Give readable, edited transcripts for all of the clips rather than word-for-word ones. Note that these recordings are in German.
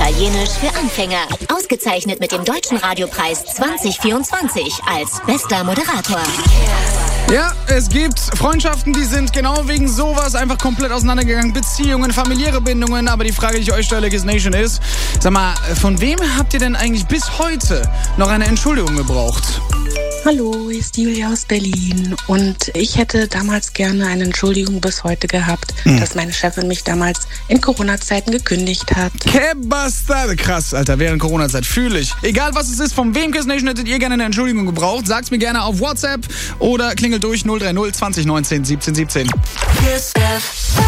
Italienisch für Anfänger. Ausgezeichnet mit dem Deutschen Radiopreis 2024 als bester Moderator. Ja, es gibt Freundschaften, die sind genau wegen sowas einfach komplett auseinandergegangen. Beziehungen, familiäre Bindungen. Aber die Frage, die ich euch stelle, Kiss Nation, ist, sag mal, von wem habt ihr denn eigentlich bis heute noch eine Entschuldigung gebraucht? Hallo, hier ist Julia aus Berlin und ich hätte damals gerne eine Entschuldigung bis heute gehabt, dass meine Chefin mich damals in Corona-Zeiten gekündigt hat. Que Bastarde. Krass, Alter, während Corona-Zeit fühle ich. Egal was es ist, von wem Kiss Nation hättet ihr gerne eine Entschuldigung gebraucht? Sagt's mir gerne auf WhatsApp oder klingelt durch 030 20 19 17 17. Kiss FM.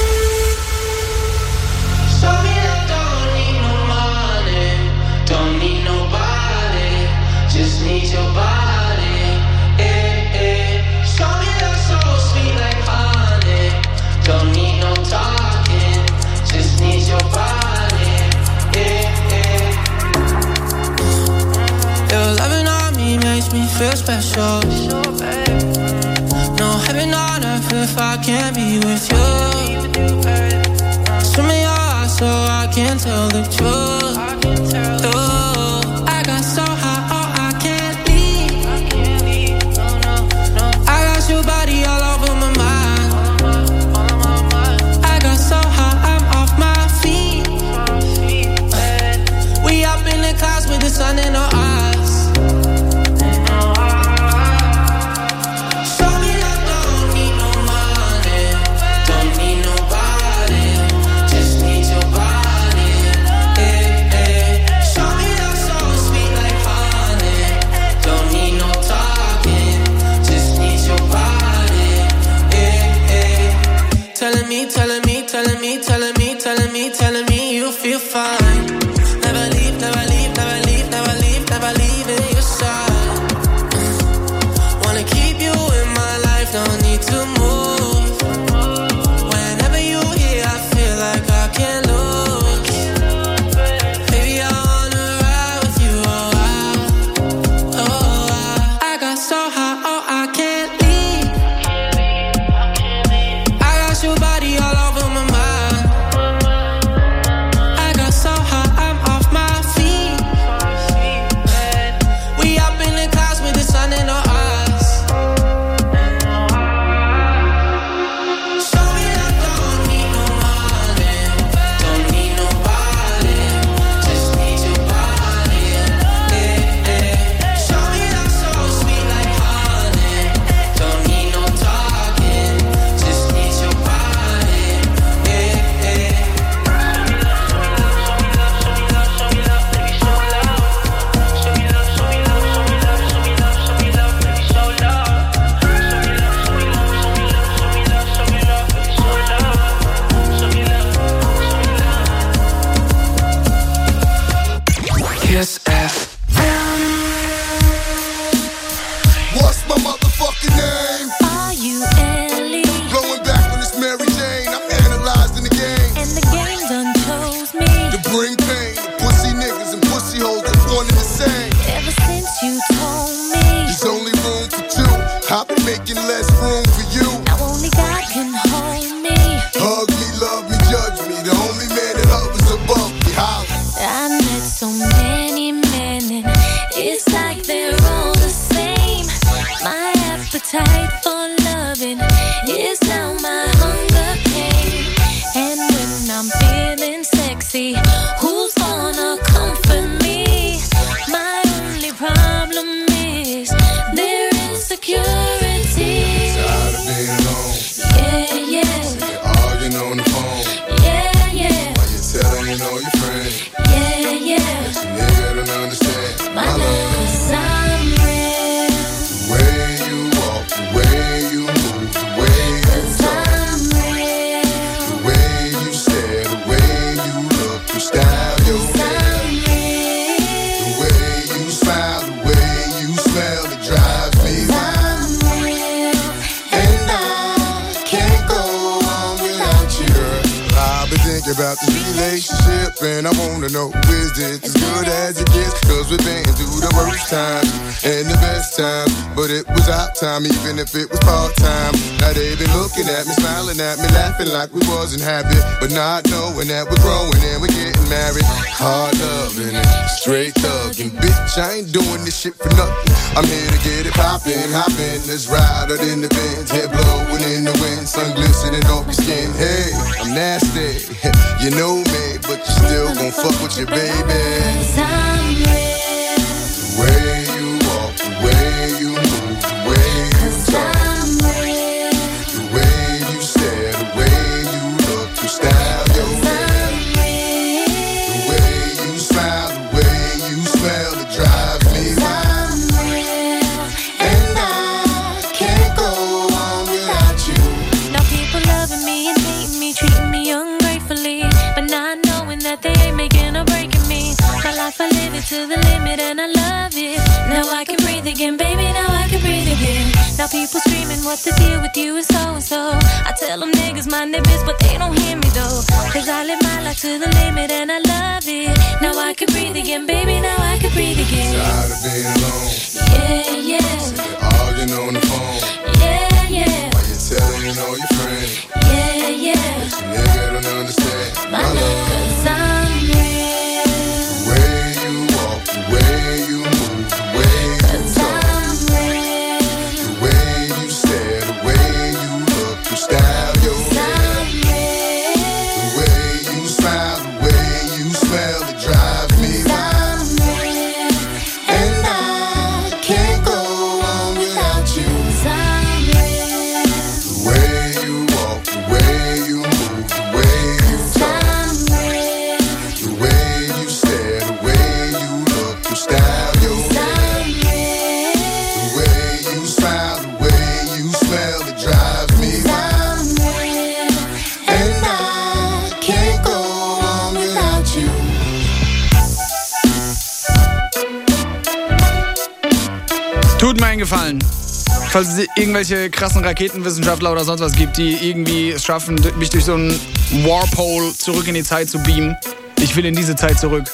Me feel special. No heaven on earth if I can't be with you. Swim in your eyes so I can tell the truth. Oh, I got so high, oh, I can't leave. I got your body all over my mind. I got so high, I'm off my feet. We up in the clouds with the sun in our eyes. Telling me you feel fine. Never leave, never leave, never leave, never leave, never leave in your side. Wanna keep you in my life, don't need to move. Whenever you're here, I feel like I can't lose. Baby, I wanna ride with you, I got so high, oh, I can't leave. I got your body all over my mind. About this relationship, and I wanna wanna know, is this as good as it gets? Cause we've been through the worst times and the best times, but it was our time, even if it was part-time. Now they been looking at me, smiling at me, laughing like we wasn't happy, but not knowing that we're growing and we're getting married. Hard loving and straight thugging, bitch, I ain't doing this shit for nothing. I'm here to get it poppin', hoppin', let's ride out in the Benz, head blowing in the wind, sun glistening off your skin. Hey, I'm nasty, you know me, but you still gon' fuck with your baby. 'Cause I'm real. The way you walk, the way you move, the way you talk. 'Cause I'm real. The way you stare, the way you look, your style, your way. The way you smile, the way you smell, it drives me wild. And I can't go on without you. Now people loving me and hating me, treating me ungratefully, but not knowing that they ain't making or breaking me. My life, I live it to the limit and I love it. Now I can breathe again, baby, now I can breathe again. Now people screaming what the deal with you is so. I tell them niggas mind their biz, but they don't hear me though. 'Cause I live my life to the limit and I love it. Now I can breathe again, baby, now I can breathe again. Tired of being alone. Yeah. Sick of arguing on the phone. Yeah. Why you telling all your friends? Yeah. But you nigga don't understand my love. 'Cause I'm real. The way you walk, the way you move, the way you talk. The way you stare, the way you look, your style, your way. The way you smile, the way you smell, it drives me wild. And I can't go on without you. The way you walk, the way you move, the way you talk. The way you stare, the way you look, your style, your way. The way you smile, the way you smell, it drives me wild. And I can't go on without you. Tut mir einen Gefallen. Falls es irgendwelche krassen Raketenwissenschaftler oder sonst was gibt, die irgendwie es schaffen, mich durch so einen Warpole zurück in die Zeit zu beamen. Ich will in diese Zeit zurück.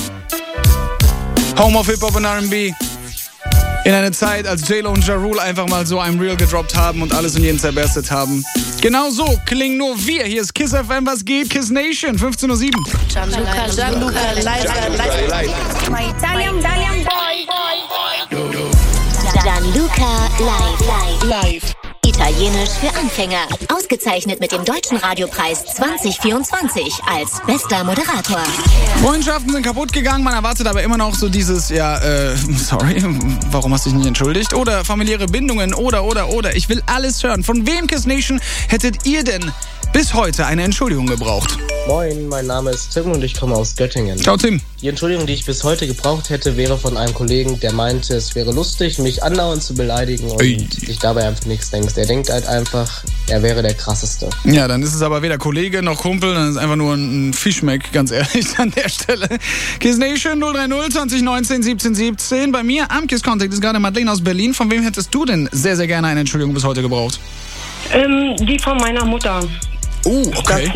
Home of Hip-Hop und R&B. In eine Zeit, als J-Lo und Ja Rule einfach mal so ein Reel gedroppt haben und alles und jeden zerberstet haben. Genau so klingen nur wir. Hier ist Kiss FM, was geht? Kiss Nation, 15:07 Uhr. Gianluca live. Gianluca live. Italienisch für Anfänger. Ausgezeichnet mit dem Deutschen Radiopreis 2024 als bester Moderator. Freundschaften sind kaputt gegangen, man erwartet aber immer noch so dieses, sorry, warum hast du dich nicht entschuldigt? Oder familiäre Bindungen, oder. Ich will alles hören. Von wem, Kiss Nation, hättet ihr denn bis heute eine Entschuldigung gebraucht? Moin, mein Name ist Tim und ich komme aus Göttingen. Ciao, Tim. Die Entschuldigung, die ich bis heute gebraucht hätte, wäre von einem Kollegen, der meinte, es wäre lustig, mich andauernd zu beleidigen und ich dabei einfach nichts denke. Der denkt halt einfach, er wäre der Krasseste. Ja, dann ist es aber weder Kollege noch Kumpel, dann ist einfach nur ein Fischmeck, ganz ehrlich, an der Stelle. Kiss Nation 030 2019 1717. Bei mir am Kiss Contact ist gerade Madeleine aus Berlin. Von wem hättest du denn sehr, sehr gerne eine Entschuldigung bis heute gebraucht? Die von meiner Mutter. Okay.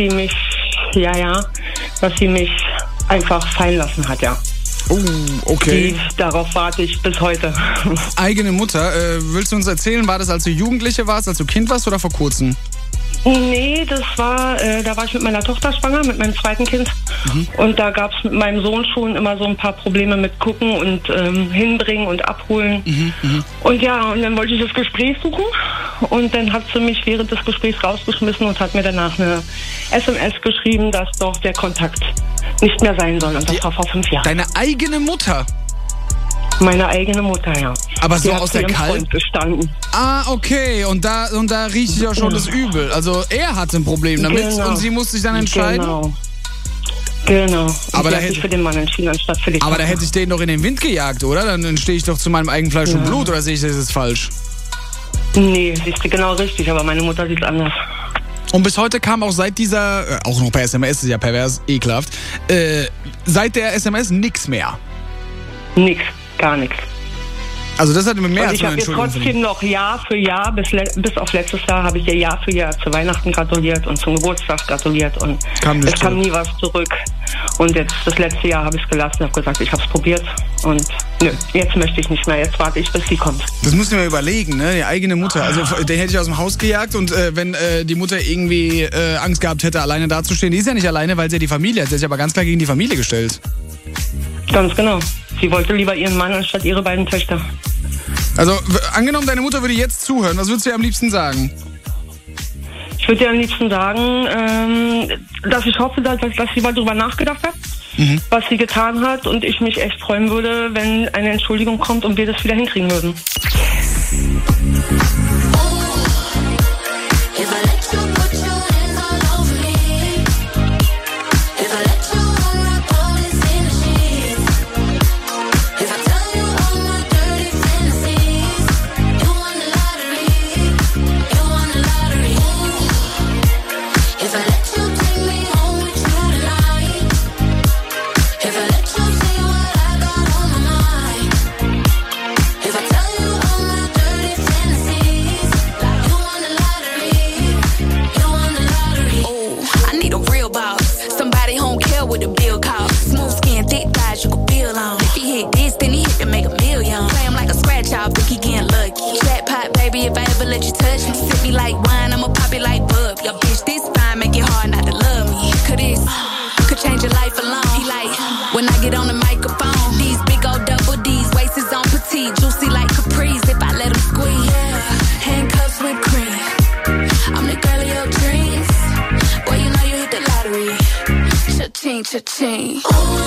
Dass sie mich einfach fallen lassen hat, ja. Okay. Darauf warte ich bis heute. Eigene Mutter. Willst du uns erzählen, war das, als du Jugendliche warst, als du Kind warst oder vor kurzem? Nee, das war, da war ich mit meiner Tochter schwanger, mit meinem zweiten Kind. Und da gab es mit meinem Sohn schon immer so ein paar Probleme mit Gucken und Hinbringen und Abholen. Und ja, und dann wollte ich das Gespräch suchen. Und dann hat sie mich während des Gesprächs rausgeschmissen und hat mir danach eine SMS geschrieben, dass doch der Kontakt nicht mehr sein soll. Und das war vor 5 Jahren. Deine eigene Mutter? Meine eigene Mutter, ja. Aber so die aus der Kalten? Gestanden. Okay. Und da rieche ich ja schon das Übel. Also er hatte ein Problem damit und sie musste sich dann entscheiden? Genau. Aber sie da hat sich für den Mann entschieden, anstatt für die Aber Tochter. da hätte ich den doch in den Wind gejagt, oder? Dann stehe ich doch zu meinem eigenen Fleisch und Blut, oder sehe ich das jetzt falsch? Nee, siehst du genau richtig, aber meine Mutter sieht es anders. Und bis heute kam auch seit dieser, auch noch per SMS, ist ja pervers, ekelhaft, seit der SMS nix mehr. Nix, gar nichts. Also das hat mir mehr Und als ich eine habe ihr Entschuldigung trotzdem noch Jahr für Jahr, bis auf letztes Jahr, habe ich ihr Jahr für Jahr zu Weihnachten gratuliert und zum Geburtstag gratuliert und es kam nie was zurück. Und jetzt das letzte Jahr habe ich es gelassen, habe gesagt, ich habe es probiert und nö, jetzt möchte ich nicht mehr, jetzt warte ich, bis sie kommt. Das musst du mir überlegen, ne? Die eigene Mutter. Also den hätte ich aus dem Haus gejagt und wenn die Mutter irgendwie Angst gehabt hätte, alleine dazustehen, die ist ja nicht alleine, weil sie ja die Familie hat. Sie hat sich aber ganz klar gegen die Familie gestellt. Ganz genau. Sie wollte lieber ihren Mann anstatt ihre beiden Töchter. Also angenommen, deine Mutter würde jetzt zuhören, was würdest du ihr am liebsten sagen? Ich würde dir am liebsten sagen, dass ich hoffe, dass sie mal drüber nachgedacht hat, was sie getan hat und ich mich echt freuen würde, wenn eine Entschuldigung kommt und wir das wieder hinkriegen würden. Cha-ching.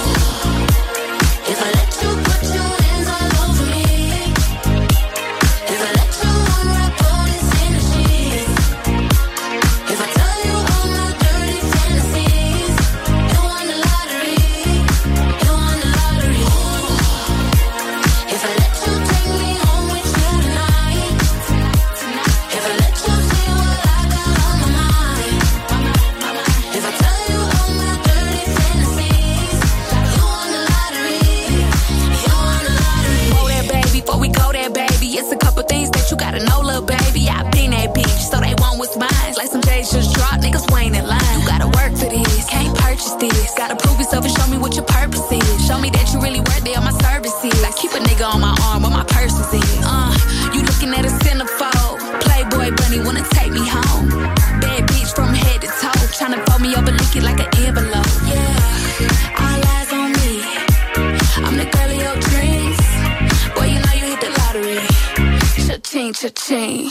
Cha-ching.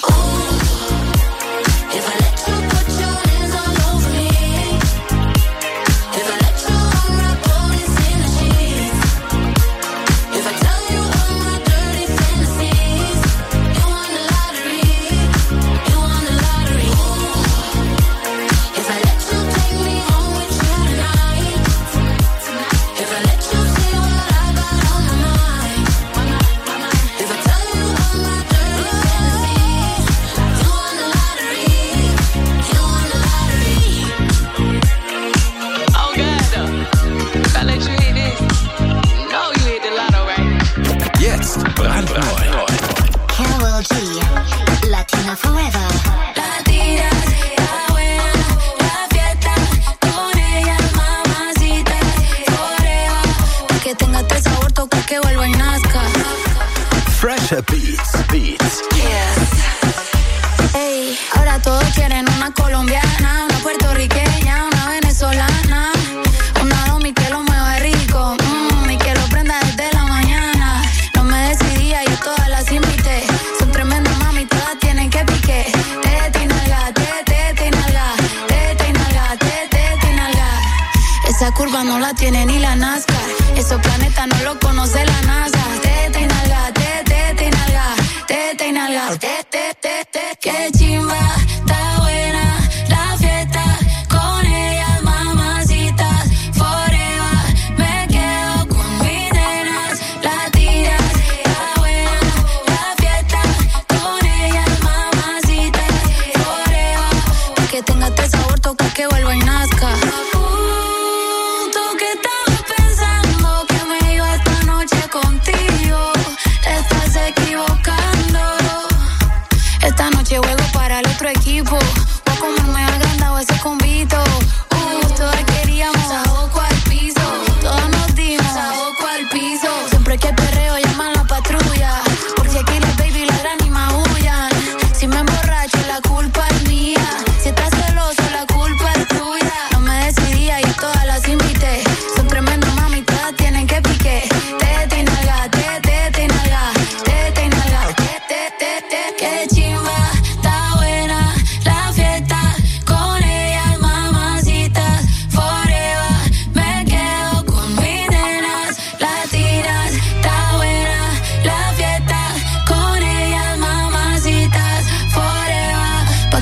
Fresher Beats. Ey, ahora todos quieren una colombiana, una puertorriqueña, una venezolana, una domi que lo mueva rico, y que lo prenda desde la mañana. No me decidía, yo todas las invité. Son tremendas mami, todas tienen que pique. Tete y nalga, tete y nalga, tete y nalga, tete y nalga. Esa curva no la tiene ni la NASCAR. Esos planetas no lo conoce la NASA. Tete y nalga, tete y nalga, tete y nalga, tete. Qué chimba, está buena la fiesta. Con ellas mamacitas, forever. Me quedo con mis nenas latinas. Está buena la fiesta. Con ellas mamacitas, forever. Pa' que tenga este sabor, toca que vuelva y nazca. Contigo.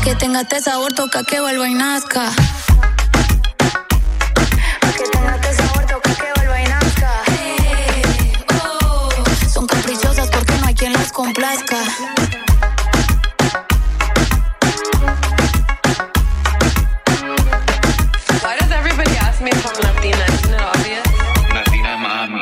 que tenga este sabor, toca que vuelva y nazca. Son caprichosas porque no hay quien las complazca. Why does everybody ask me if I'm Latina? Isn't it obvious? Latina Mami.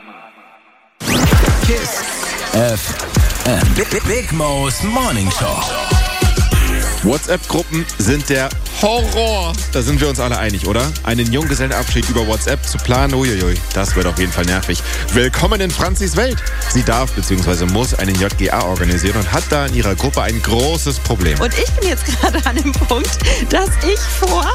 Kiss FM. Big Mo's Morning Show. WhatsApp-Gruppen sind der Horror. Da sind wir uns alle einig, oder? Einen Junggesellenabschied über WhatsApp zu planen, uiuiui, das wird auf jeden Fall nervig. Willkommen in Franzis Welt. Sie darf bzw. muss einen JGA organisieren und hat da in ihrer Gruppe ein großes Problem. Und ich bin jetzt gerade an dem Punkt, dass ich vor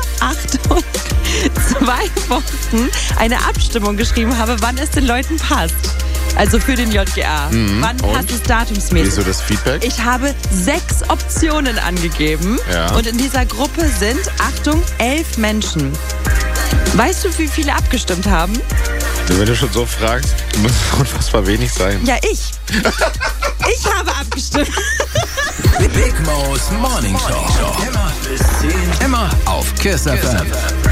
2 Wochen eine Abstimmung geschrieben habe, wann es den Leuten passt. Also für den JGA. Wann passt es datumsmäßig? Wieso das Feedback? Ich habe 6 Optionen angegeben. Ja. Und in dieser Gruppe sind, Achtung, 11 Menschen. Weißt du, wie viele abgestimmt haben? Wenn du schon so fragst, muss es unfassbar wenig sein. Ja, ich. Ich habe abgestimmt. Big Mo's Morning Show. Immer bis 10. Immer auf Kiss FM.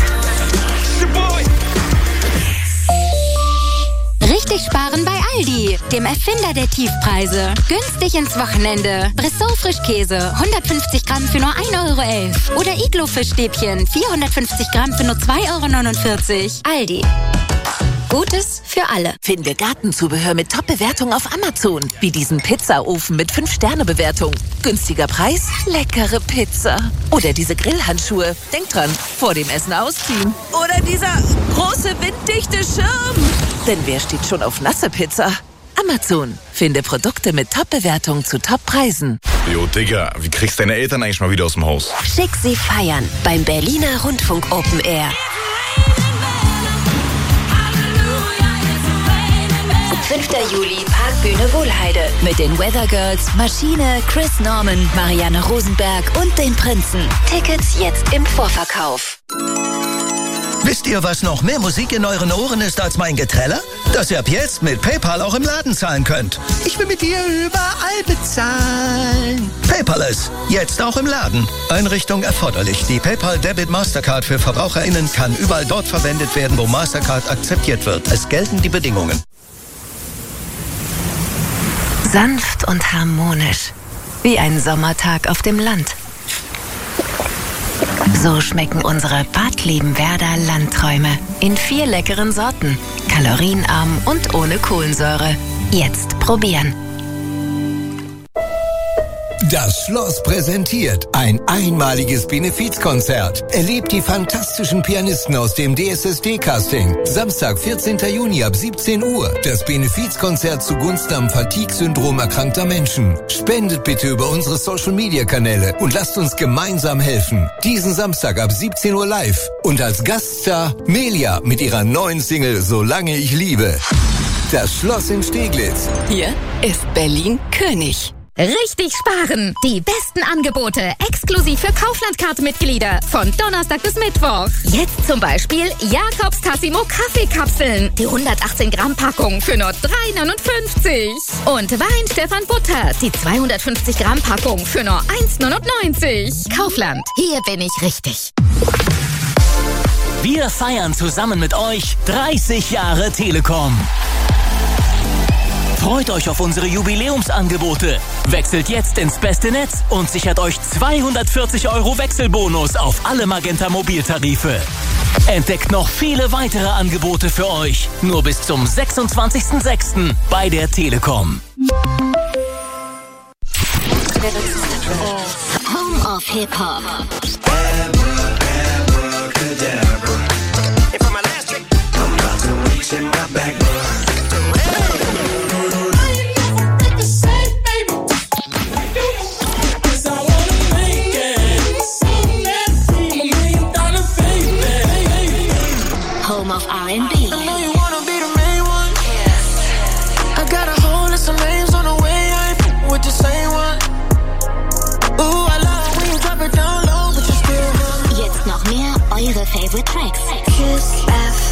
Richtig sparen bei Aldi, dem Erfinder der Tiefpreise. Günstig ins Wochenende. Bressot Frischkäse, 150 Gramm für nur 1,11 €. Oder Iglo-Fischstäbchen, 450 Gramm für nur 2,49 €. Aldi. Gutes für alle. Finde Gartenzubehör mit Top-Bewertung auf Amazon. Wie diesen Pizzaofen mit 5-Sterne-Bewertung. Günstiger Preis, leckere Pizza. Oder diese Grillhandschuhe. Denk dran, vor dem Essen ausziehen. Oder dieser große winddichte Schirm. Denn wer steht schon auf nasse Pizza? Amazon. Finde Produkte mit Top-Bewertung zu Top-Preisen. Jo, Digga, wie kriegst deine Eltern eigentlich mal wieder aus dem Haus? Schick sie feiern beim Berliner Rundfunk Open Air. 5. Juli, Parkbühne Wohlheide. Mit den Weather Girls, Maschine, Chris Norman, Marianne Rosenberg und den Prinzen. Tickets jetzt im Vorverkauf. Wisst ihr, was noch mehr Musik in euren Ohren ist als mein Geträller? Dass ihr ab jetzt mit PayPal auch im Laden zahlen könnt. Ich will mit dir überall bezahlen. Paperless, jetzt auch im Laden. Einrichtung erforderlich. Die PayPal Debit Mastercard für VerbraucherInnen kann überall dort verwendet werden, wo Mastercard akzeptiert wird. Es gelten die Bedingungen. Sanft und harmonisch. Wie ein Sommertag auf dem Land. So schmecken unsere Bad Liebenwerder Landträume. In 4 leckeren Sorten. Kalorienarm und ohne Kohlensäure. Jetzt probieren. Das Schloss präsentiert ein einmaliges Benefizkonzert. Erlebt die fantastischen Pianisten aus dem DSSD-Casting. Samstag, 14. Juni ab 17 Uhr. Das Benefizkonzert zugunsten am Fatigue-Syndrom erkrankter Menschen. Spendet bitte über unsere Social-Media-Kanäle und lasst uns gemeinsam helfen. Diesen Samstag ab 17 Uhr live. Und als Gaststar Melia mit ihrer neuen Single Solange ich liebe. Das Schloss in Steglitz. Hier ist Berlin König. Richtig sparen! Die besten Angebote exklusiv für Kaufland-Card-Mitglieder von Donnerstag bis Mittwoch. Jetzt zum Beispiel Jakobs Tassimo Kaffeekapseln. Die 118 Gramm Packung für nur 3,59 €. Und Wein Stefan Butter. Die 250 Gramm Packung für nur 1,99 €. Kaufland. Hier bin ich richtig. Wir feiern zusammen mit euch 30 Jahre Telekom. Freut euch auf unsere Jubiläumsangebote. Wechselt jetzt ins beste Netz und sichert euch 240 € Wechselbonus auf alle Magenta Mobiltarife. Entdeckt noch viele weitere Angebote für euch. Nur bis zum 26.06. bei der Telekom. Home of Hip-Hop. Home of R&B. I know you wanna be the main one. I got a whole list of names on the way. I ain't with the same one. Ooh, I love when you drop it down low, but you still run. Jetzt noch mehr eure Favorite Tracks. Kiss F.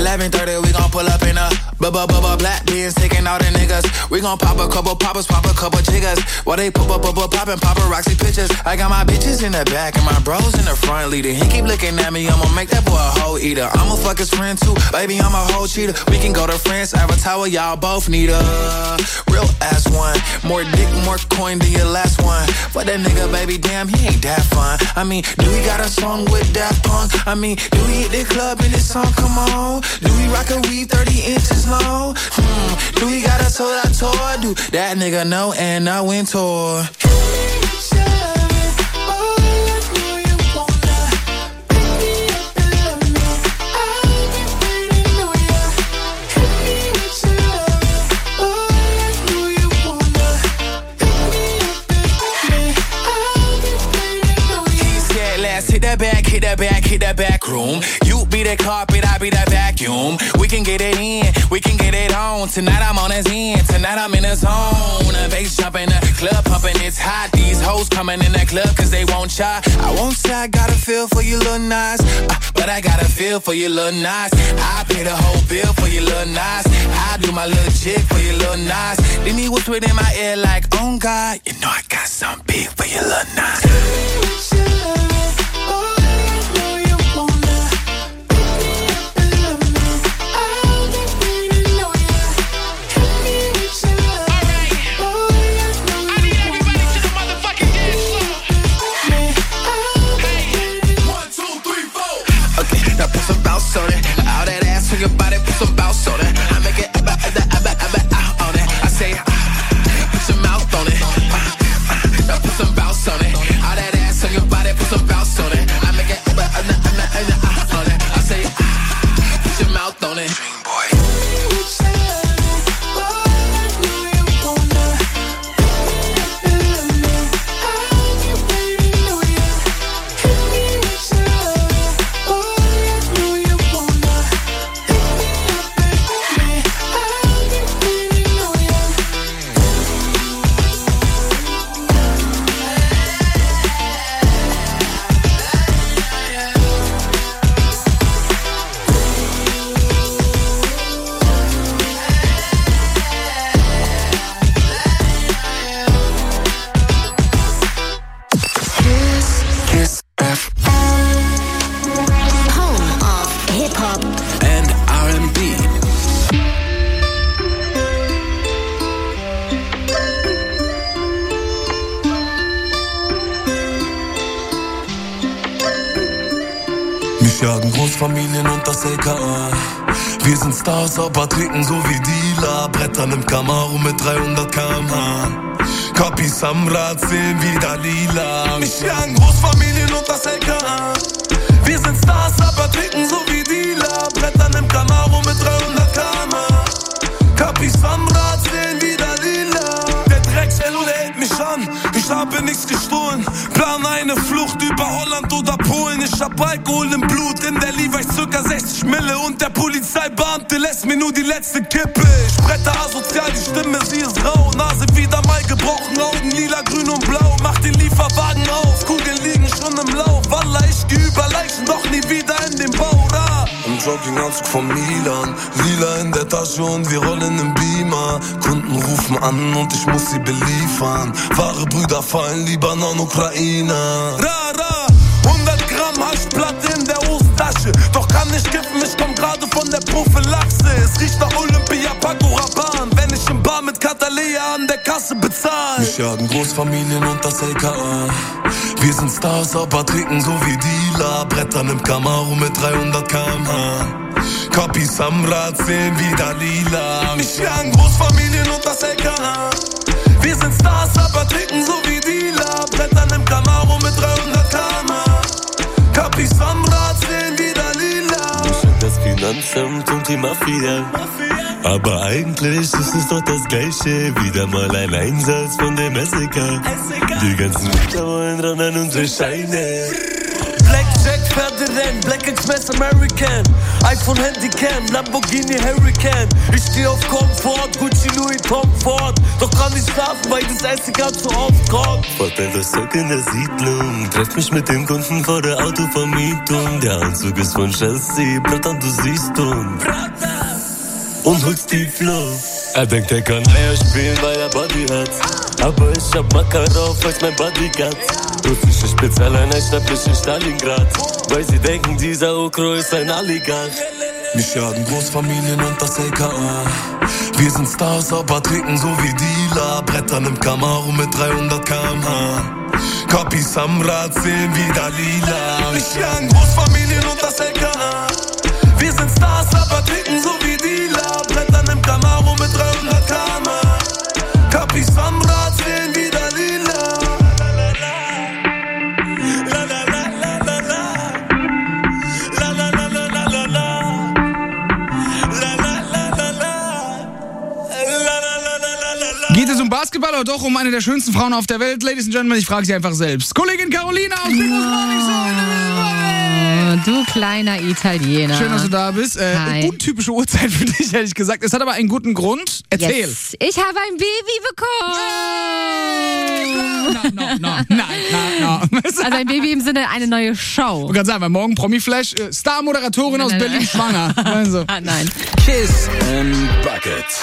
11:30, we gon' pull up in a black beans, taking all the niggas. We gon' pop a couple poppers, pop a couple jiggers. While they poppin' paparazzi pictures. I got my bitches in the back and my bros in the front leader. He keep looking at me, I'ma make that boy a hoe eater. I'ma fuck his friend too, baby, I'm a hoe cheater. We can go to France, Avatar, y'all both need a real ass one. More dick, more coin than your last one. For that nigga, baby, damn, he ain't that fun. I mean, do we got a song with Daft Punk? I mean, do we hit the club in this song? Come on. Do we rock a weave 30 inches long? Do we got a tour? Do that nigga know and I went tour. Hit that back room. You be the carpet, I be that vacuum. We can get it in, we can get it on. Tonight I'm on his end, tonight I'm in the zone. A bass jumping, the club pumping, it's hot. These hoes coming in the club cause they won't try. I won't say I got a feel for you little nice, but I got a feel for you little nice. I pay the whole bill for you little nice. I do my little chick for you little nice. Then he whispered in my ear like, oh God, you know I got something big for you little nice. All that ass on your body, put some bounce on it. I make it out on it. I say, put your mouth on it. Now put some bounce on it. All that ass on your body, put some bounce on it. I make it out on it. I say, put your mouth on it. Jagen Großfamilien und das LKA. Wir sind Stars, aber trinken so wie Dealer. Brettern im Camaro mit 300 km/h. Kapis am Rad sehen wieder lila. Mich jagen Großfamilien und das LKA. Wir sind Stars, aber trinken so wie Dealer. Brettern im Camaro mit 300 km/h. Kapis am Rad sehen wieder lila. Der Drecks-LOL hält mich an. Ich habe nichts gestohlen. Plan eine Flucht über Holland oder Polen. Ich hab Alkohol im Blut, in der Levi's circa 60 Mille. Und der Polizeibeamte lässt mir nur die letzte Kippe. Ich bretter asozial, die Stimme, sie ist rau. Nase wieder mal gebrochen, Augen lila, grün und blau. Mach den Lieferwagen auf, Kugeln liegen schon im Lauf. Wallah, ich geh über Leichen, doch nie wieder in den Bau. Im Jogginganzug von Milan, lila in der Tasche und wir rollen im Beamer. Kunden rufen an und ich muss sie beliefern. Wahre Brüder fallen, Libanon, Ukraine. Ra, 100 Gramm Haschplatte in der Hosentasche. Doch kann nicht kiffen, ich komm gerade von der Prophylaxe. Es riecht nach Olympia, Paco Rabanne. Wenn ich im Bar mit Catalea an der Kasse bezahl. Mich jagen Großfamilien und das LKA. Wir sind Stars, aber trinken so wie Dealer. Brettern im Camaro mit 300 km/h. Kapis am Rad sehen wieder lila. Mich jagen Großfamilien und das LKA. Wir sind Stars, aber trinken so wie Dealer. Brettern im Camaro mit 300 km/h. Kapis am Rad sehen wieder lila. Ich hab das Finanzamt und die Mafia. Aber eigentlich ist es doch das Gleiche. Wieder mal ein Einsatz von dem SEK. Die ganzen Mieter wollen ran an unsere Scheine. Blackjack, Pferde rennen, Black Express American. iPhone, Handycam, Lamborghini, Hurricane. Ich steh auf Komfort, Gucci, Louis, Tom Ford. Doch kann nicht schlafen, weil das Essen ganz so oft kommt. Vorteil das Zeug in der Siedlung. Treff mich mit dem Kunden vor der Autovermietung. Der Anzug ist von Chelsea, Bratan, du siehst uns. Und holst die Flow. Er denkt, er kann Eier spielen, weil er Body hat. Aber ich hab Makarov als mein Bodyguard. Russische Spezialeinheit schnapp ich in Stalingrad. Weil sie denken, dieser Okro ist ein Oligarch. Mich jagen Großfamilien und das LKA. Wir sind Stars, aber trinken so wie Dealer. Brettern im Camaro mit 300 km/h. Kapis am Rad sehen wie Dalila. Mich jagen Großfamilien und das LKA. Wir sind Stars, aber trinken so wie Dealer. Brettern im Camaro mit 300 km/h. Kapis am Rad sehen wie Dalila. Geht es um Basketball oder doch um eine der schönsten Frauen auf der Welt? Ladies and Gentlemen, ich frage sie einfach selbst. Kollegin Carolina aus Big Boss Morning Show. Du kleiner Italiener. Schön, dass du da bist. Untypische Uhrzeit für dich, ehrlich gesagt. Es hat aber einen guten Grund. Erzähl. Yes. Ich habe ein Baby bekommen. No. Also ein Baby im Sinne eine neue Show. Ich kann sagen, weil morgen Promi-Flash, Star-Moderatorin aus Berlin schwanger. Also. Nein. Kiss and Buckets.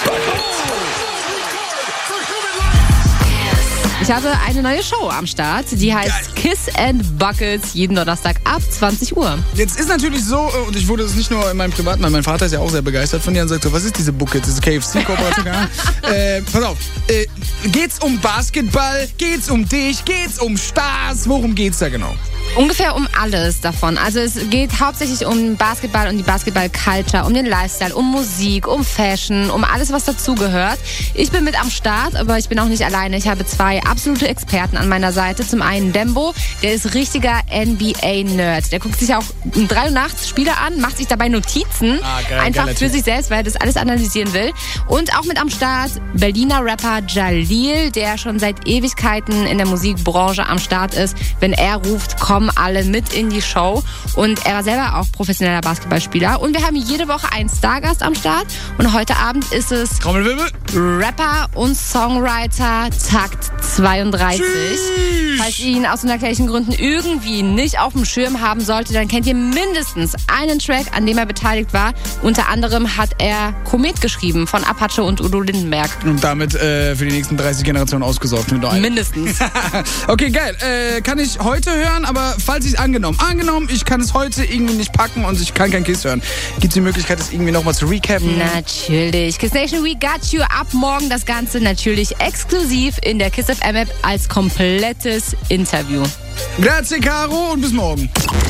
Ich habe eine neue Show am Start, die heißt Kiss and Buckets, jeden Donnerstag ab 20 Uhr. Jetzt ist natürlich so, und ich wurde es nicht nur in meinem privaten, mein Vater ist ja auch sehr begeistert von dir und sagt so, was ist diese Buckets, diese KFC-Kooperation? Pass auf, geht's um Basketball, geht's um dich, geht's um Stars, worum geht's da genau? Ungefähr um alles davon. Also es geht hauptsächlich um Basketball und die Basketball-Culture, um den Lifestyle, um Musik, um Fashion, um alles, was dazugehört. Ich bin mit am Start, aber ich bin auch nicht alleine. Ich habe zwei absolute Experten an meiner Seite. Zum einen Dembo, der ist richtiger NBA-Nerd. Der guckt sich auch um 3 Uhr nachts Spiele an, macht sich dabei Notizen, einfach für sich selbst, weil er das alles analysieren will. Und auch mit am Start Berliner Rapper Jalil, der schon seit Ewigkeiten in der Musikbranche am Start ist. Wenn er ruft, kommen alle mit in die Show. Und er war selber auch professioneller Basketballspieler. Und wir haben jede Woche einen Stargast am Start. Und heute Abend ist es Trommelwirbel. Rapper und Songwriter Takt 32. Tschüss. Falls ihr ihn aus unerklärlichen Gründen irgendwie nicht auf dem Schirm haben solltet, dann kennt ihr mindestens einen Track, an dem er beteiligt war. Unter anderem hat er Komet geschrieben von Apache und Udo Lindenberg. Und damit für die nächsten 30 Generationen ausgesorgt. Mindestens. Okay, geil. Kann ich heute hören, aber falls ich es angenommen, ich kann es heute irgendwie nicht packen und ich kann kein Kiss hören. Gibt es die Möglichkeit, das irgendwie nochmal zu recappen? Natürlich. Kiss Nation, we got you. Ab morgen das Ganze natürlich exklusiv in der Kiss FM App als komplettes Interview. Grazie, Caro, und bis morgen.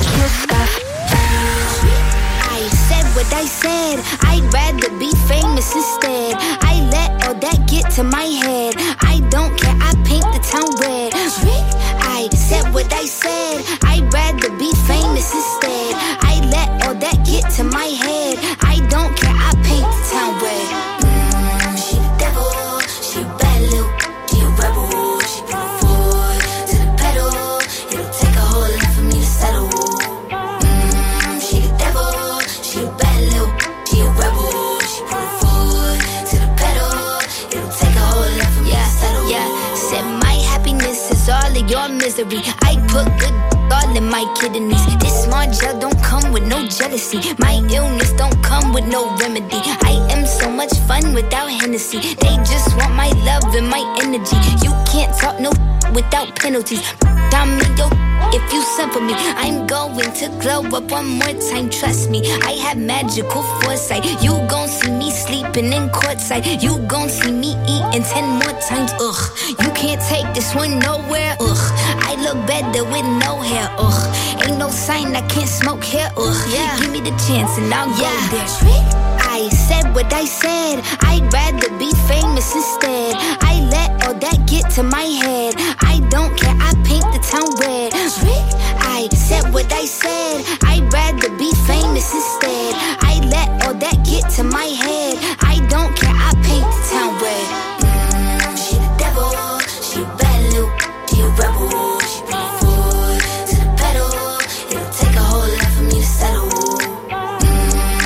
What I said, I'd rather be famous instead. I let all that get to my head. I don't care, I paint the town red. I said what I said, I'd rather be famous instead. I let all that get to my head. I don't care, I paint the town red. She the devil, she a bad little, she a rebel. She put her foot to the pedal. It'll take a whole lot for me to settle. She the devil, she a bad little, she a rebel. She put her foot to the pedal. It'll take a whole lot for me to settle. Yeah, said my happiness is all of your misery. I put good all in my kidneys. This small gel don't come with no jealousy. My illness don't come with no remedy. I am so much fun without Hennessy. They just want my love and my energy. You can't talk no without penalties. I'm in your if you send for me. I'm going to glow up one more time, trust me. I have magical foresight. You gon' see me sleeping in courtside. You gon' see me eating 10 more times, ugh. You can't take this one nowhere, ugh. I look better with no hair, ugh. Ain't no sign I can't smoke here, ugh. Yeah. Give me the chance and I'll go there. I said what I said, I'd rather be famous instead. I let all that get to my head. I don't care, I paint the town red. I said what I said, I'd rather be famous instead. I let all that get to my head. I don't care, I paint the town red. She the devil, she a bad little, she a rebel. She put her foot to the pedal. It'll take a whole lot for me to settle.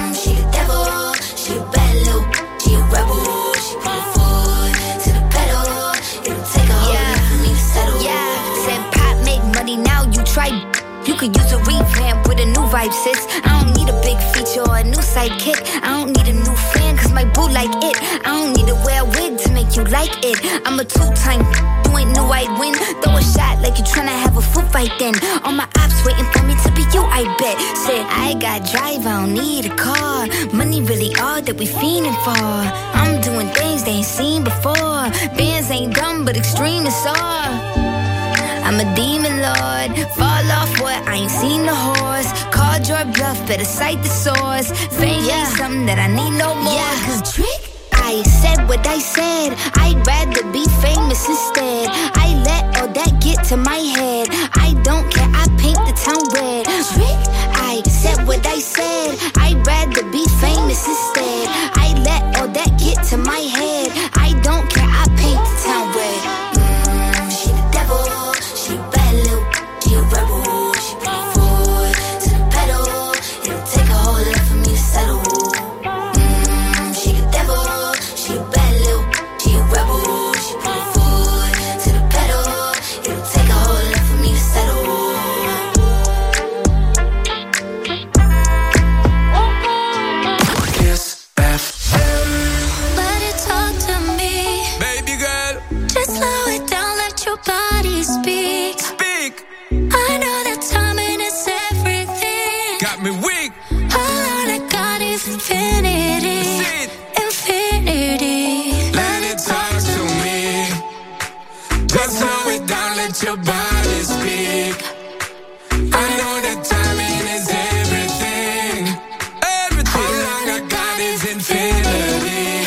try. You could use a revamp with a new vibe, sis. I don't need a big feature or a new sidekick. I don't need a new fan, cause my boo like it. I don't need to wear a wig to make you like it. I'm a two-time, you ain't know I'd win. Throw a shot like you tryna have a foot fight then. All my ops waiting for me to be you, I bet. Said, I got drive, I don't need a car. Money really all that we fiending for. I'm doing things they ain't seen before. Bands ain't dumb, but extreme is all. I'm a demon lord, fall off what, I ain't seen the horse. Called your bluff, better cite the source. Fame ain't something that I need no more. Cause trick, I said what I said. I'd rather be famous instead. I let all that get to my head. I don't care, I paint the town red. Trick, I said what I said. I'd rather be famous instead. I let all that get to my head. I don't care, I paint the town red. She the devil. She a bad little, she a rebel. She put her foot to the pedal. It'll take a whole lot for me to settle. She a devil, she a bad little, she a rebel. She put her foot to the pedal. It'll take a whole lot for me to settle. Kiss FM. Let it talk to me, baby girl. Just slow it down, let your body speak. I know that timing is everything. Got me weak. All I got is infinity. Infinity. Let it talk to me. Just slow it down, let your body speak. I know that timing is everything. Everything. All I got is infinity.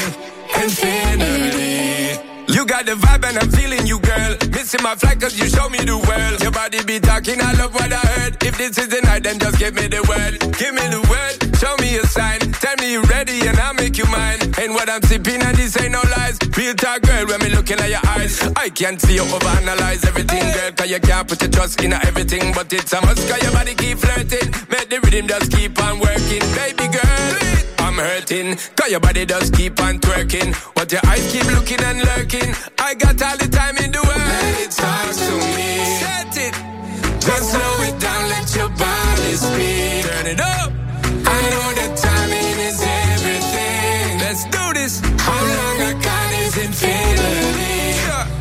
Infinity. You got the vibe and I'm feeling you, girl. Missing my flight cause you show me the world. Your body be talking, I love what I heard. If this is the night, then just give me the word. Give me the word, show me a sign. Tell me you're ready and I'll make you mine. Ain't what I'm sipping and this ain't no lies. Real talk, girl, when me looking at your eyes. I can't see you overanalyze everything, girl. Cause you can't put your trust in everything. But it's a must cause your body keep flirting. Make the rhythm just keep on working. Baby girl, I'm hurting. Cause your body just keep on twerking. But your eyes keep looking and lurking. I got all the time in the world. Let it talk to me. Set it. Just slow it down, let your body speak. Turn it up. I know that timing is everything. Let's do this. How long I got is infinity.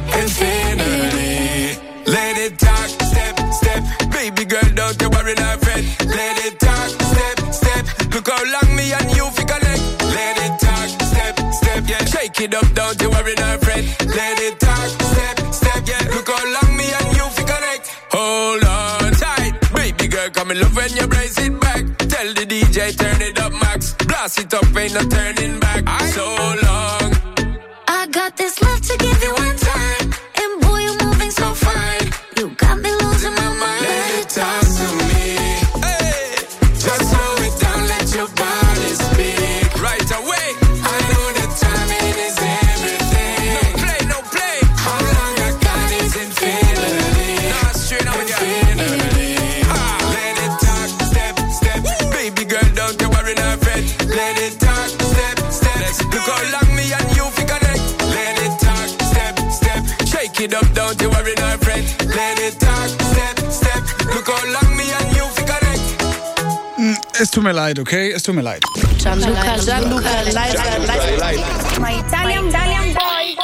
Infinity. Let it talk, step, step. Baby girl, don't you worry, not fret. Let it talk, step, step. Look how long me and you fi connect. Let it talk, step, step, yeah. Shake it up, don't you worry, not fret. Let it talk, step, step, yeah. Look how long me and you fi connect. Hold on tight, baby girl, come in love when you brace it back. Tell the DJ turn it up max. Blast it up, ain't no turning back. So long. I got this love to give you one time. And boy, you're moving so fine. You got me losing my mind. Let it talk to me. Hey, just slow it down, let your body speak. Right away. I know that timing is everything. No play, no play. How long I got is infinity. Nah, straight up infinity. Let it talk, step, step. Baby girl, don't you worry, not fret. Let it talk, step, step. Look how long me and you fi connect. Let it talk, step, step. Shake it up, don't you worry, not fret. Let it talk, step, step. Look how long me and you fi connect. Es tut mir leid, okay? Es tut mir leid. Gianluca, live. My Italian boy.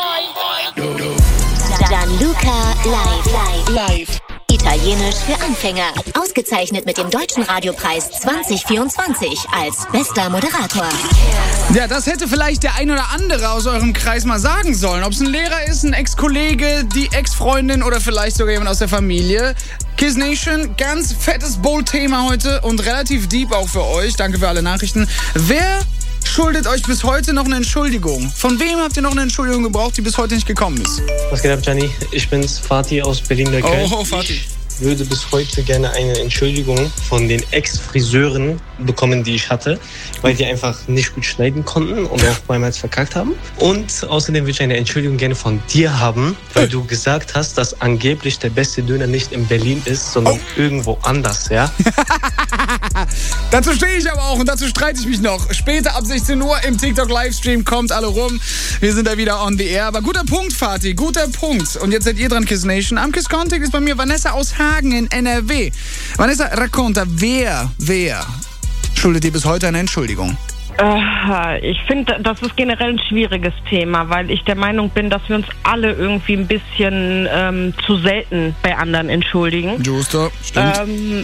Gianluca live. Italienisch für Anfänger. Ausgezeichnet mit dem Deutschen Radiopreis 2024 als bester Moderator. Ja, das hätte vielleicht der ein oder andere aus eurem Kreis mal sagen sollen. Ob es ein Lehrer ist, ein Ex-Kollege, die Ex-Freundin oder vielleicht sogar jemand aus der Familie. Kiss Nation, ganz fettes Bold-Thema heute und relativ deep auch für euch. Danke für alle Nachrichten. Wer schuldet euch bis heute noch eine Entschuldigung? Von wem habt ihr noch eine Entschuldigung gebraucht, die bis heute nicht gekommen ist? Was geht ab, Gianni? Ich bin's, Fatih aus Berlin-Neukölln. Oh, Fatih. Ich würde bis heute gerne eine Entschuldigung von den Ex-Friseuren bekommen, die ich hatte, weil die einfach nicht gut schneiden konnten und auch mehrmals verkackt haben. Und außerdem würde ich eine Entschuldigung gerne von dir haben, weil du gesagt hast, dass angeblich der beste Döner nicht in Berlin ist, sondern irgendwo anders, ja? Dazu stehe ich aber auch und dazu streite ich mich noch. Später ab 16 Uhr im TikTok-Livestream, kommt alle rum. Wir sind da wieder on the air. Aber guter Punkt, Fatih, guter Punkt. Und jetzt seid ihr dran, Kiss Nation. Am Kiss Contact ist bei mir Vanessa aus Hagen in NRW. Vanessa, racconta, wer schuldet dir bis heute eine Entschuldigung? Ich finde, das ist generell ein schwieriges Thema, weil ich der Meinung bin, dass wir uns alle irgendwie ein bisschen zu selten bei anderen entschuldigen. Justo, stimmt.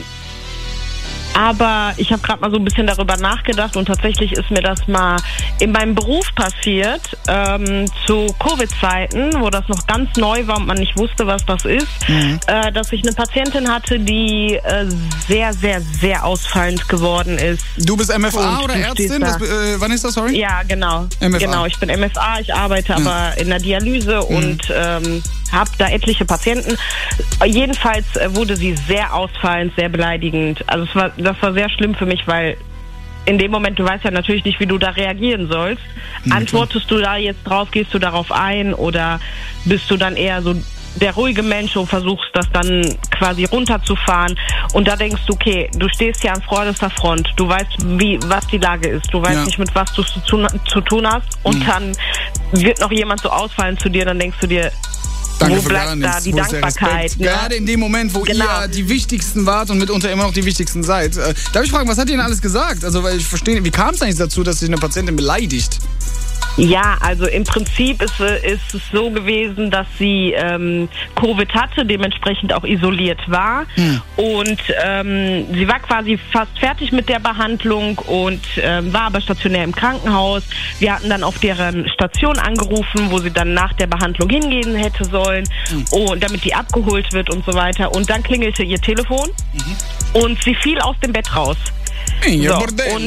Aber ich habe gerade mal so ein bisschen darüber nachgedacht und tatsächlich ist mir das mal in meinem Beruf passiert, zu Covid-Zeiten, wo das noch ganz neu war und man nicht wusste, was das ist, dass ich eine Patientin hatte, die sehr, sehr, sehr ausfallend geworden ist. Du bist MFA oder Ärztin? Vanessa, sorry? Ja, genau. MFA. Genau, ich bin MFA, ich arbeite aber in der Dialyse und habe da etliche Patienten. Jedenfalls wurde sie sehr ausfallend, sehr beleidigend. Also das war sehr schlimm für mich, weil in dem Moment, du weißt ja natürlich nicht, wie du da reagieren sollst. Antwortest du da jetzt drauf, gehst du darauf ein oder bist du dann eher so der ruhige Mensch und versuchst das dann quasi runterzufahren und da denkst du, okay, du stehst ja an vorderster Front, du weißt, was die Lage ist, du weißt nicht, mit was du zu tun hast und dann wird noch jemand so ausfallen zu dir, dann denkst du dir, Danke wo für bleibt gar da nichts. die Wo ist der Dankbarkeit? Respekt? Ne? Gerade in dem Moment, wo ihr die Wichtigsten wart und mitunter immer noch die Wichtigsten seid. Darf ich fragen, was hat ihr denn alles gesagt? Also, weil ich verstehe, wie kam es eigentlich dazu, dass sich eine Patientin beleidigt? Ja, also im Prinzip ist es so gewesen, dass sie Covid hatte, dementsprechend auch isoliert war und sie war quasi fast fertig mit der Behandlung und war aber stationär im Krankenhaus. Wir hatten dann auf deren Station angerufen, wo sie dann nach der Behandlung hingehen hätte sollen, und damit die abgeholt wird und so weiter. Und dann klingelte ihr Telefon und sie fiel aus dem Bett raus. Und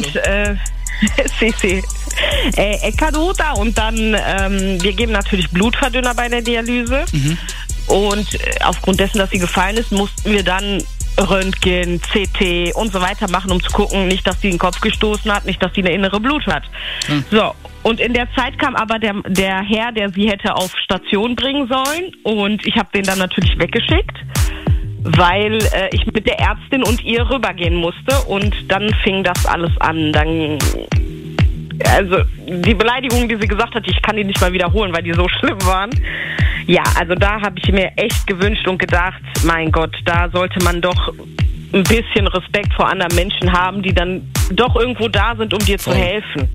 sì. È caduta und dann, wir geben natürlich Blutverdünner bei der Dialyse und aufgrund dessen, dass sie gefallen ist, mussten wir dann Röntgen, CT und so weiter machen, um zu gucken, nicht, dass sie den Kopf gestoßen hat, nicht, dass sie eine innere Blut hat. So, und in der Zeit kam aber der Herr, der sie hätte auf Station bringen sollen und ich habe den dann natürlich weggeschickt, weil ich mit der Ärztin und ihr rübergehen musste und dann fing das alles an. Also die Beleidigungen, die sie gesagt hat, ich kann die nicht mal wiederholen, weil die so schlimm waren. Ja, also da habe ich mir echt gewünscht und gedacht, mein Gott, da sollte man doch ein bisschen Respekt vor anderen Menschen haben, die dann doch irgendwo da sind, um dir zu helfen.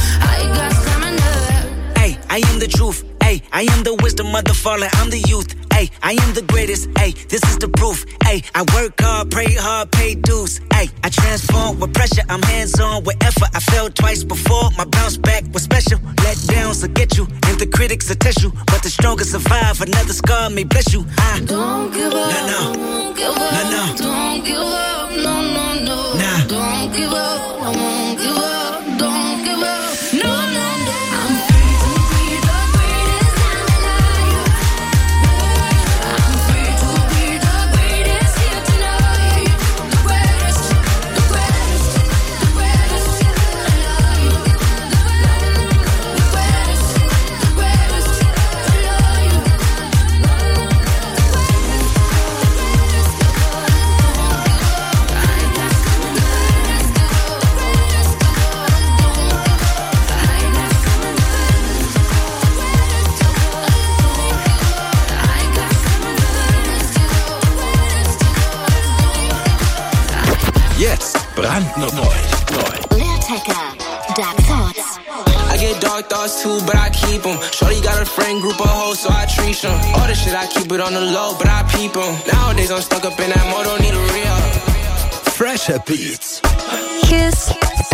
I am the truth, ayy. I am the wisdom of the fallen, I'm the youth, Ay, I am the greatest. Ay, this is the proof. Ay, I work hard, pray hard, pay dues. Ay, I transform with pressure. I'm hands-on with effort. I failed twice before. My bounce back was special. Let downs will get you, and the critics will test you. But the strongest survive. Another scar may bless you. I don't give up. No. Don't give up. No. Don't give up. No. Nah. Don't give up. I won't give up. Don't give up. No. Jetzt brandneu. Lil Tecca, Dark Thoughts. I get dark thoughts too, but I keep them. Shorty got a friend group of hoes, so I treat them. All this shit, I keep it on the low, but I peep them. Nowadays, I'm stuck up in that mode, don't need a real. Fresher Beats. Kiss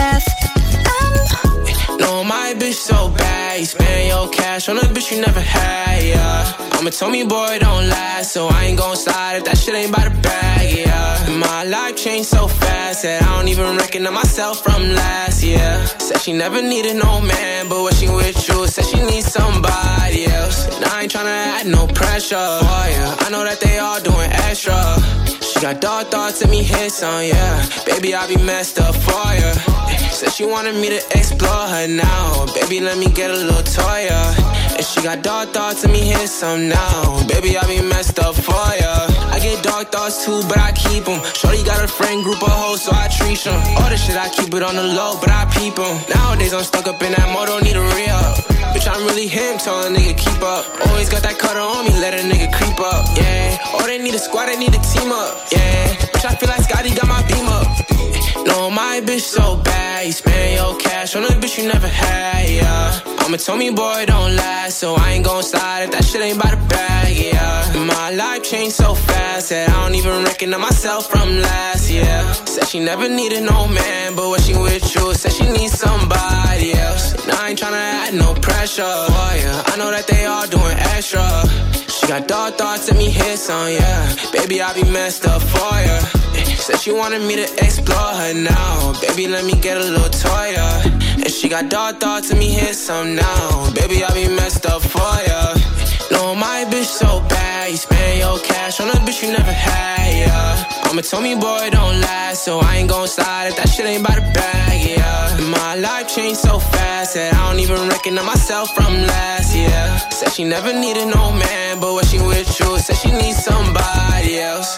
FM. No, my bitch so bad. You spend your cash on a bitch you never had, yeah. I'm a Tommy boy, don't last, so I ain't gon' slide if that shit ain't by the bag, yeah. My life changed so fast that I don't even recognize myself from last year. Said she never needed no man, but when she with you, said she needs somebody else. And I ain't tryna add no pressure for ya. I know that they all doing extra. She got dark thoughts, let me hit some, yeah. Baby, I be messed up for ya. Said she wanted me to explore her now. Baby, let me get a little toy, yeah. And she got dark thoughts, let me hit some now. Baby, I be messed up for ya. I get dark thoughts too, but I keep them. Shorty got a friend group of hoes, so I treat them. All this shit, I keep it on the low, but I peep them. Nowadays, I'm stuck up in that mode, don't need a re-up. Bitch, I'm really him, tell a nigga keep up. Always got that cutter on me, let a nigga creep up, yeah. Oh, they need a squad, they need a team up, yeah. Bitch, I feel like Scotty got my beam up. No, my bitch so bad. You spend your cash on a bitch you never had, yeah. I'm a Tommy boy, don't last, so I ain't gon' slide if that shit ain't by the bag, yeah. My life changed so fast that I don't even recognize myself from last year. Said she never needed no man, but when she with you, said she needs somebody else. And I ain't tryna add no pressure for ya. I know that they all doing extra. She got dark thoughts, let me hit some, yeah. Baby, I be messed up for ya. Said she wanted me to explore her now. Baby, let me get a little toy, yeah. And she got dark thoughts, let me hit some now. Baby, I be messed up for ya. No, my bitch so bad. You spend your cash on a bitch you never had, yeah. I'm a Tommy boy, don't last, so I ain't gon' slide if that shit ain't by the bag, yeah. My life changed so fast that I don't even recognize myself from last year. Said she never needed no man, but when she with you, said she needs somebody else.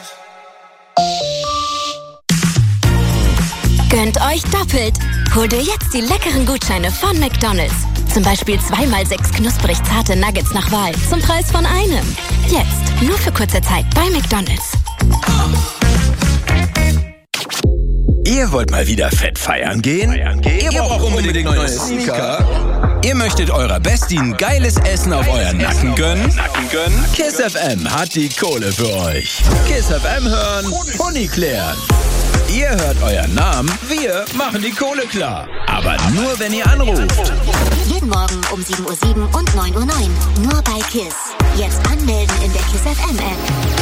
Gönnt euch doppelt. Hol dir jetzt die leckeren Gutscheine von McDonald's. Zum Beispiel 2x6 knusprig zarte Nuggets nach Wahl zum Preis von einem. Jetzt, nur für kurze Zeit bei McDonald's. Ihr wollt mal wieder fett feiern gehen? Ihr braucht unbedingt neue Sneaker? Ihr möchtet eurer Bestie ein geiles Essen auf euren Nacken gönnen? Kiss FM hat die Kohle für euch. Kiss FM hören, Pony klären. Ihr hört euren Namen, wir machen die Kohle klar. Aber nur, wenn ihr anruft. Jeden Morgen um 7:07 Uhr und 9:09 Uhr. Nur bei KISS. Jetzt anmelden in der KISS FM App.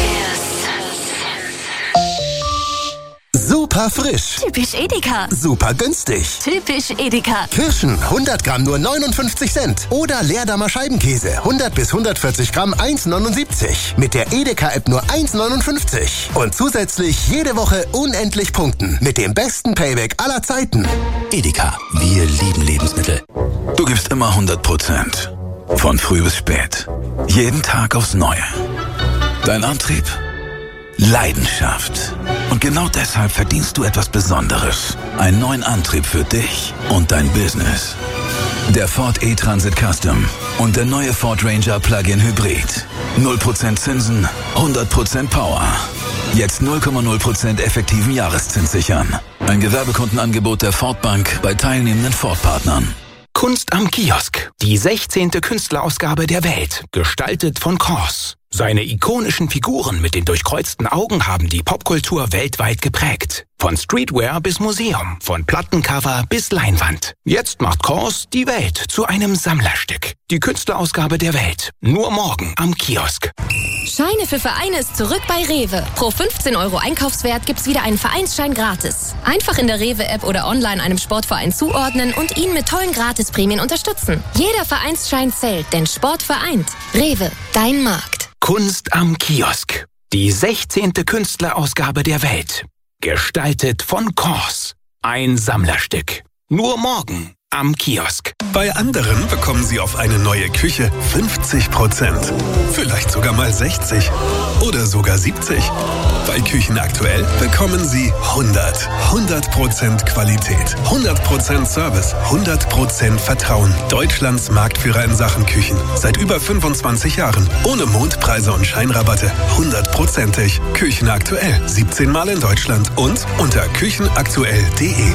Super frisch. Typisch Edeka. Super günstig. Typisch Edeka. Kirschen, 100 Gramm nur 59 Cent. Oder Leerdammer Scheibenkäse, 100 bis 140 Gramm 1,79. Mit der Edeka-App nur 1,59. Und zusätzlich jede Woche unendlich punkten. Mit dem besten Payback aller Zeiten. Edeka, wir lieben Lebensmittel. Du gibst immer 100%. Von früh bis spät. Jeden Tag aufs Neue. Dein Antrieb? Leidenschaft. Und genau deshalb verdienst du etwas Besonderes. Einen neuen Antrieb für dich und dein Business. Der Ford E-Transit Custom und der neue Ford Ranger Plug-in Hybrid. 0% Zinsen, 100% Power. Jetzt 0,0% effektiven Jahreszins sichern. Ein Gewerbekundenangebot der Ford Bank bei teilnehmenden Ford-Partnern. Kunst am Kiosk. Die 16. Künstlerausgabe der Welt. Gestaltet von Kors. Seine ikonischen Figuren mit den durchkreuzten Augen haben die Popkultur weltweit geprägt. Von Streetwear bis Museum, von Plattencover bis Leinwand. Jetzt macht Kors die Welt zu einem Sammlerstück. Die Künstlerausgabe der Welt. Nur morgen am Kiosk. Scheine für Vereine ist zurück bei Rewe. Pro 15 € Einkaufswert gibt's wieder einen Vereinsschein gratis. Einfach in der Rewe-App oder online einem Sportverein zuordnen und ihn mit tollen Gratisprämien unterstützen. Jeder Vereinsschein zählt, denn Sport vereint. Rewe, dein Markt. Kunst am Kiosk. Die 16. Künstlerausgabe der Welt. Gestaltet von Kors. Ein Sammlerstück. Nur morgen am Kiosk. Bei anderen bekommen Sie auf eine neue Küche 50%. Vielleicht sogar mal 60. Oder sogar 70. Bei Küchen aktuell bekommen Sie 100. 100% Qualität. 100% Service. 100% Vertrauen. Deutschlands Marktführer in Sachen Küchen. Seit über 25 Jahren. Ohne Mondpreise und Scheinrabatte. 100%ig. Küchen aktuell. 17 Mal in Deutschland. Und unter küchenaktuell.de.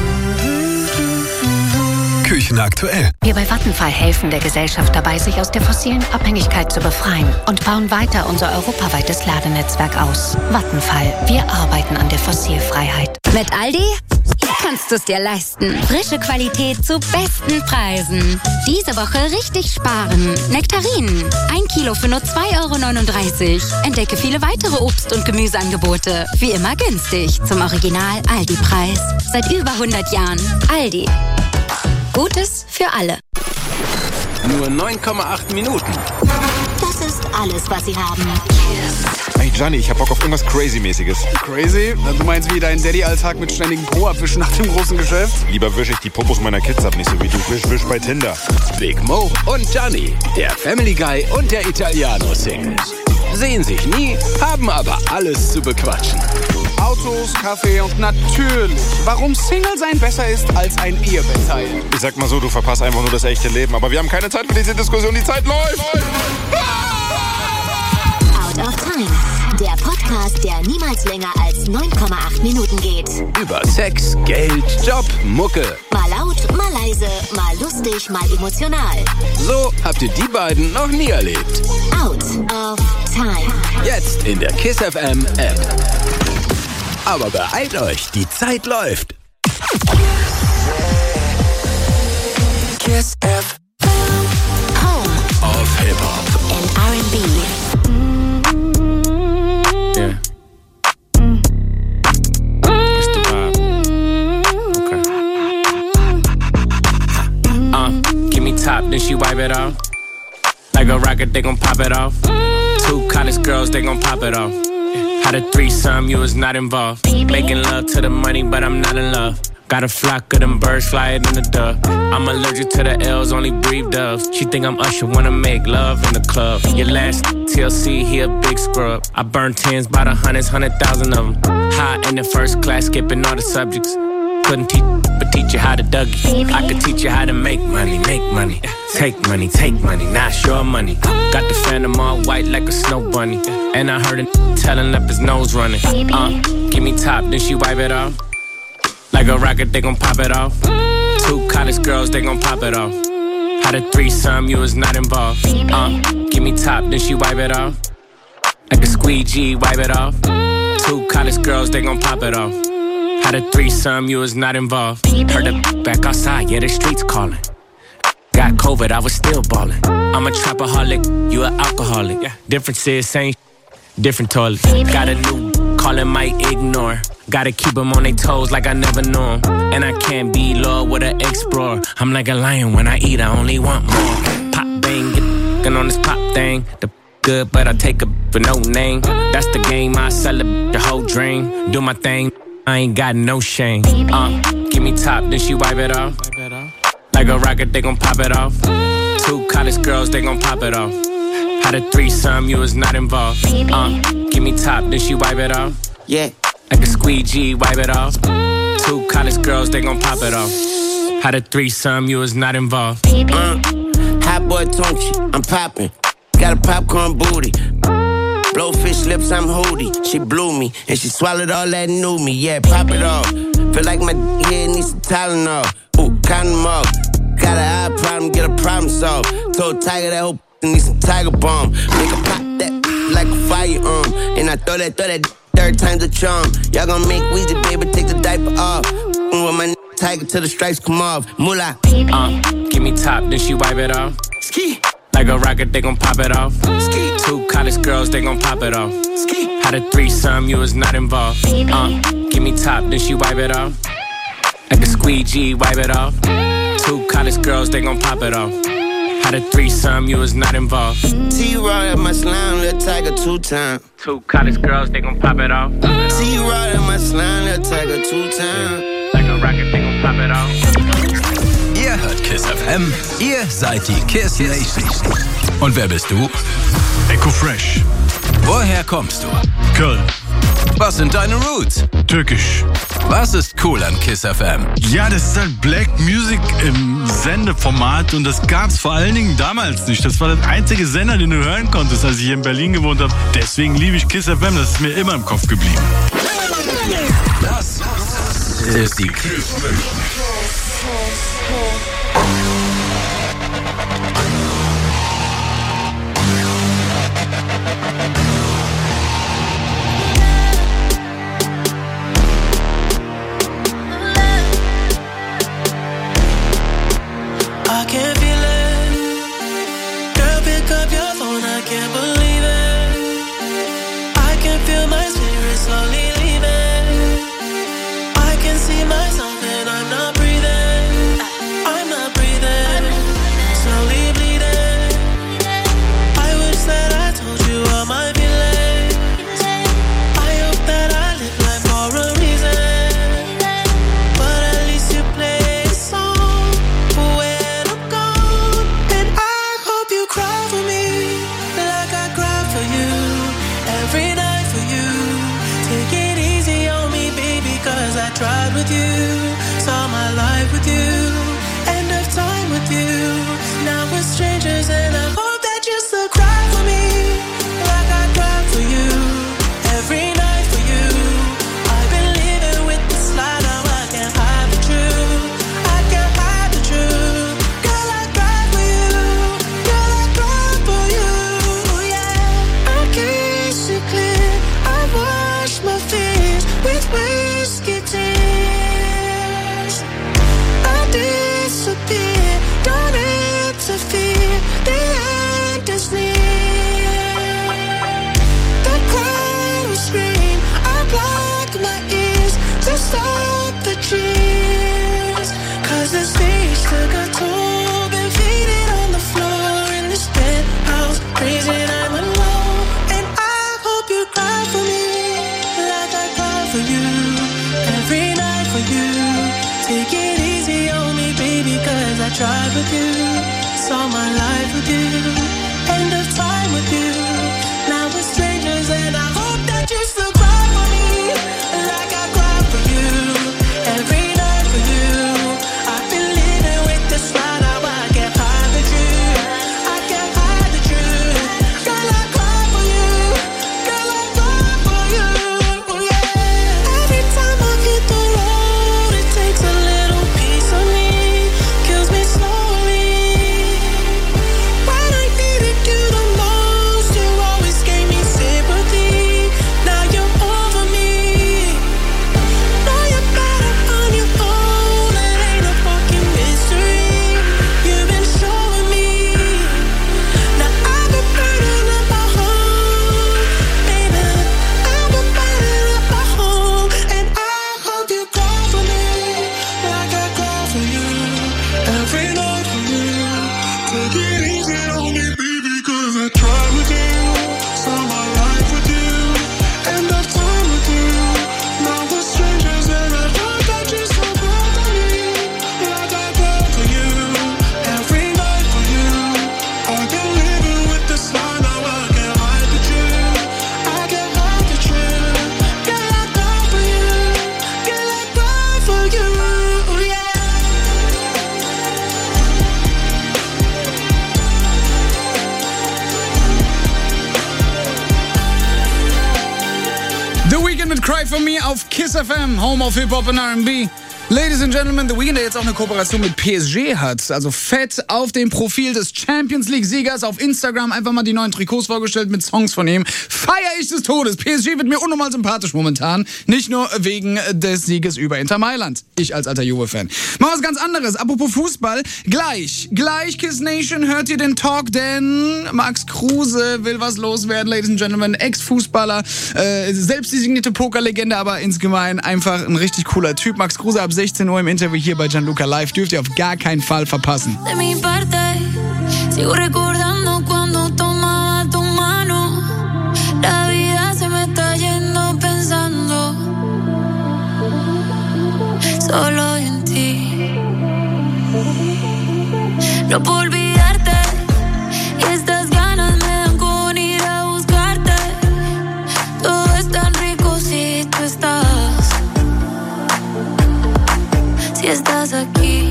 Küchen aktuell. Wir bei Vattenfall helfen der Gesellschaft dabei, sich aus der fossilen Abhängigkeit zu befreien und bauen weiter unser europaweites Ladenetzwerk aus. Vattenfall, wir arbeiten an der Fossilfreiheit. Mit Aldi kannst du es dir leisten. Frische Qualität zu besten Preisen. Diese Woche richtig sparen. Nektarinen. 1 Kilo für nur 2,39 €. Entdecke viele weitere Obst- und Gemüseangebote. Wie immer günstig. Zum Original Aldi-Preis. Seit über 100 Jahren. Aldi. Gutes für alle. Nur 9,8 Minuten. Das ist alles, was sie haben. Hey Gianni, ich hab Bock auf irgendwas Crazy-mäßiges. Crazy? Du meinst wie dein Daddy-Alltag mit ständigen Po-Abwischen nach dem großen Geschäft? Lieber wisch ich die Popos meiner Kids ab, nicht so wie du wisch bei Tinder. Big Mo und Gianni, der Family Guy und der Italiano-Single. Sehen sich nie, haben aber alles zu bequatschen. Autos, Kaffee und natürlich, warum Single sein besser ist als ein Ehebetteil. Ich sag mal so, du verpasst einfach nur das echte Leben. Aber wir haben keine Zeit für diese Diskussion, die Zeit läuft. Out of Time. Der Podcast, der niemals länger als 9,8 Minuten geht. Über Sex, Geld, Job, Mucke. Mal laut, mal leise, mal lustig, mal emotional. So habt ihr die beiden noch nie erlebt. Out of Time. Jetzt in der KISS FM App. Aber beeilt euch, die Zeit läuft. KISS FM. Home of Hip-Hop and R&B. Yeah. It's the vibe. Okay. Give me top, then she wipe it off. Like a rocket, they gon' pop it off. 2 college girls, they gon' pop it off. Had a threesome, you was not involved. Making love to the money, but I'm not in love. Got a flock of them birds flying in the dove. I'm allergic to the L's, only breathe doves. She think I'm Usher, wanna make love in the club. Your last TLC, he a big scrub. I burn 10s by the hundreds, 100,000 of them. High in the first class, skipping all the subjects. Couldn't teach, but teach you how to Dougie. I could teach you how to make money, take money, now it's your money. Got the phantom all white like a snow bunny. And I heard it telling up his nose running. Give me top, then she wipe it off. Like a rocket, they gon' pop it off. 2 college girls, they gon' pop it off. Had a threesome, you was not involved. Give me top, then she wipe it off. Like a squeegee, wipe it off. 2 college girls, they gon' pop it off. Had a threesome, you was not involved. Heard the back outside, yeah, the streets calling. Got COVID, I was still ballin'. I'm a trapaholic, you an alcoholic. Difference is same, different toilet. Got a new callin', might ignore. Gotta keep them on their toes like I never knew 'em. And I can't be low with an explorer. I'm like a lion when I eat, I only want more. Pop bang, get on this pop thing. The good, but I take a for no name. That's the game, I celebrate the whole dream. Do my thing, I ain't got no shame. Give me top, then she wipe it off. Like a rocket, they gon' pop it off. 2 college girls, they gon' pop it off. Had a threesome, you was not involved. Give me top, then she wipe it off. Yeah. Like a squeegee, wipe it off. 2 college girls, they gon' pop it off. Had a threesome, you was not involved. Hot boy Tunchi, I'm poppin'. Got a popcorn booty. Blowfish lips, I'm Hootie. She blew me, and she swallowed all that new me. Yeah, pop it off. Feel like my head needs some Tylenol. Ooh, condom off. Got an eye problem, get a problem solved. Told Tiger that whole needs some Tiger Balm. Make a pop that like you and I throw that third time's a charm. Y'all gon' make Weezy, baby, take the diaper off. With my tiger till the stripes come off. Moolah. Give me top, then she wipe it off. Ski. Like a rocket, they gon' pop it off. Ski. 2 college girls, they gon' pop it off. Ski. Had a threesome, you was not involved. Give me top, then she wipe it off. Like a squeegee, wipe it off. 2 college girls, they gon' pop it off. Had a threesome, you was not involved. T-Rod at my slime, little tiger 2 times. 2 college girls, they gon' pop it off. T-Rod at my slime, little tiger 2 times. Like a rocket, they gon' pop it off. Ihr hört Kiss FM, ihr seid die Kiss Nation. Und wer bist du? Echo Fresh. Woher kommst du? Köln. Was sind deine Roots? Türkisch. Was ist cool an Kiss FM? Ja, das ist halt Black Music im Sendeformat und das gab's vor allen Dingen damals nicht. Das war der einzige Sender, den du hören konntest, als ich hier in Berlin gewohnt habe. Deswegen liebe ich Kiss FM, das ist mir immer im Kopf geblieben. Das ist die Kiss Nation. I can't feel it. Girl, pick up your phone, I can't believe it. I can feel my spirit slowly leaving. I can see myself and I'm not breathing. I'm not breathing. Slowly bleeding. I wish that I told you all my feelings. I hope that I live life for a reason. But at least you play a song when I'm gone. And I hope you cry for me like I cry for you. Every night for you. Take it easy on me, baby, cause I tried with you. Saw my life with you. End of time with you. Now we're strangers and I hope that you still cry for me like I cry for you. Every night for you. I've been living with this lie, now I can't hide the truth. I can't hide the truth. Girl, I cry for you. Girl, I cry for you. Yeah, I kiss you clear. I wash my fears with whiskey tears. I disappear, don't interfere. The end is near. The cry will scream. I block my ears to stop the cheers. Cause the stage took a toll. Been faded on the floor in this penthouse. Crazy, I'm alone. And I hope you cry for me like I cry for you. Every night for you. Take it easy on me, baby, cause I tried with you. Saw my life with you. End of time with you. Now we're strangers and I hope that you still cry for me like I cry for you. Every night for you. I've been living with this lie, now I can't hide the truth. I can't hide the truth. Girl, I cry for you. Girl, I cry for you. Yeah. Every time I hit the road, it takes a little piece of me. Kills me slowly. When I needed you the most, you always gave me sympathy. Now you're over me. Know you're better on your own. It ain't a fucking mystery. You've been showing me. Now I've been burning up my home, baby. I've been burning up my home, and I hope you cry for me like I cry for you. Every night for you. Take it easy on me, baby, cause I tried with you. Saw my life with you. End of time with you. Now we're strangers and I hope that you still cry for me like I cry for you. Every night for you. I've been living with this lie, now I can't hide the truth. I can't hide the truth. Girl, I cry for you. Girl, I cry for you. Yeah. The Weeknd mit Cry For Me auf Kiss FM, Home of Hip Hop und R&B. Ladies and Gentlemen, The Weeknd, der jetzt auch eine Kooperation mit PSG hat. Also fett auf dem Profil des Champions League-Siegers auf Instagram einfach mal die neuen Trikots vorgestellt mit Songs von ihm. Feier ich des Todes. PSG wird mir unnormal sympathisch momentan. Nicht nur wegen des Sieges über Inter Mailand. Ich als alter Juve-Fan. Mal was ganz anderes. Apropos Fußball. Gleich, Kiss Nation, hört ihr den Talk, denn Max Kruse will was loswerden, Ladies and Gentlemen. Ex-Fußballer, selbstdesignierte Pokerlegende, aber insgemein einfach ein richtig cooler Typ. Max Kruse ab 16 Uhr im Interview hier bei Gianluca Live. Dürft ihr auf gar keinen Fall verpassen. De mi parte, sigo recordando cuando tomaba tu mano. La vida se me está yendo pensando solo en ti. No puedo olvidarte y estas ganas me dan con ir a buscarte. Todo es tan rico si tú estás. Si estás aquí,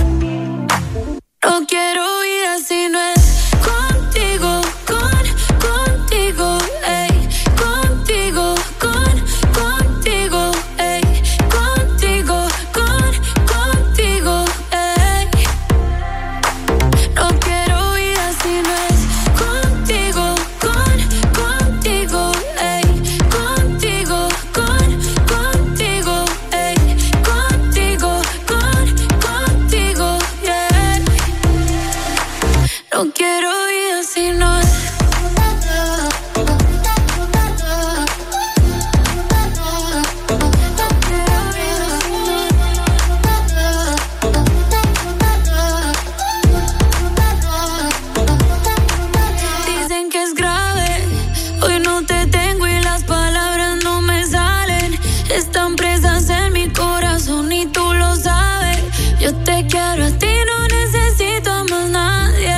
no quiero vida si no es contigo, contigo, ey, contigo, contigo, ey, contigo, contigo, ey. No quiero vida si no es contigo, contigo, ey, contigo, contigo, ey, contigo, contigo, yeah. No quiero vida si no es. Dicen que es grave, hoy no te tengo y las palabras no me salen. Están presas en mi corazón y tú lo sabes. Yo te quiero a ti, no necesito a más nadie.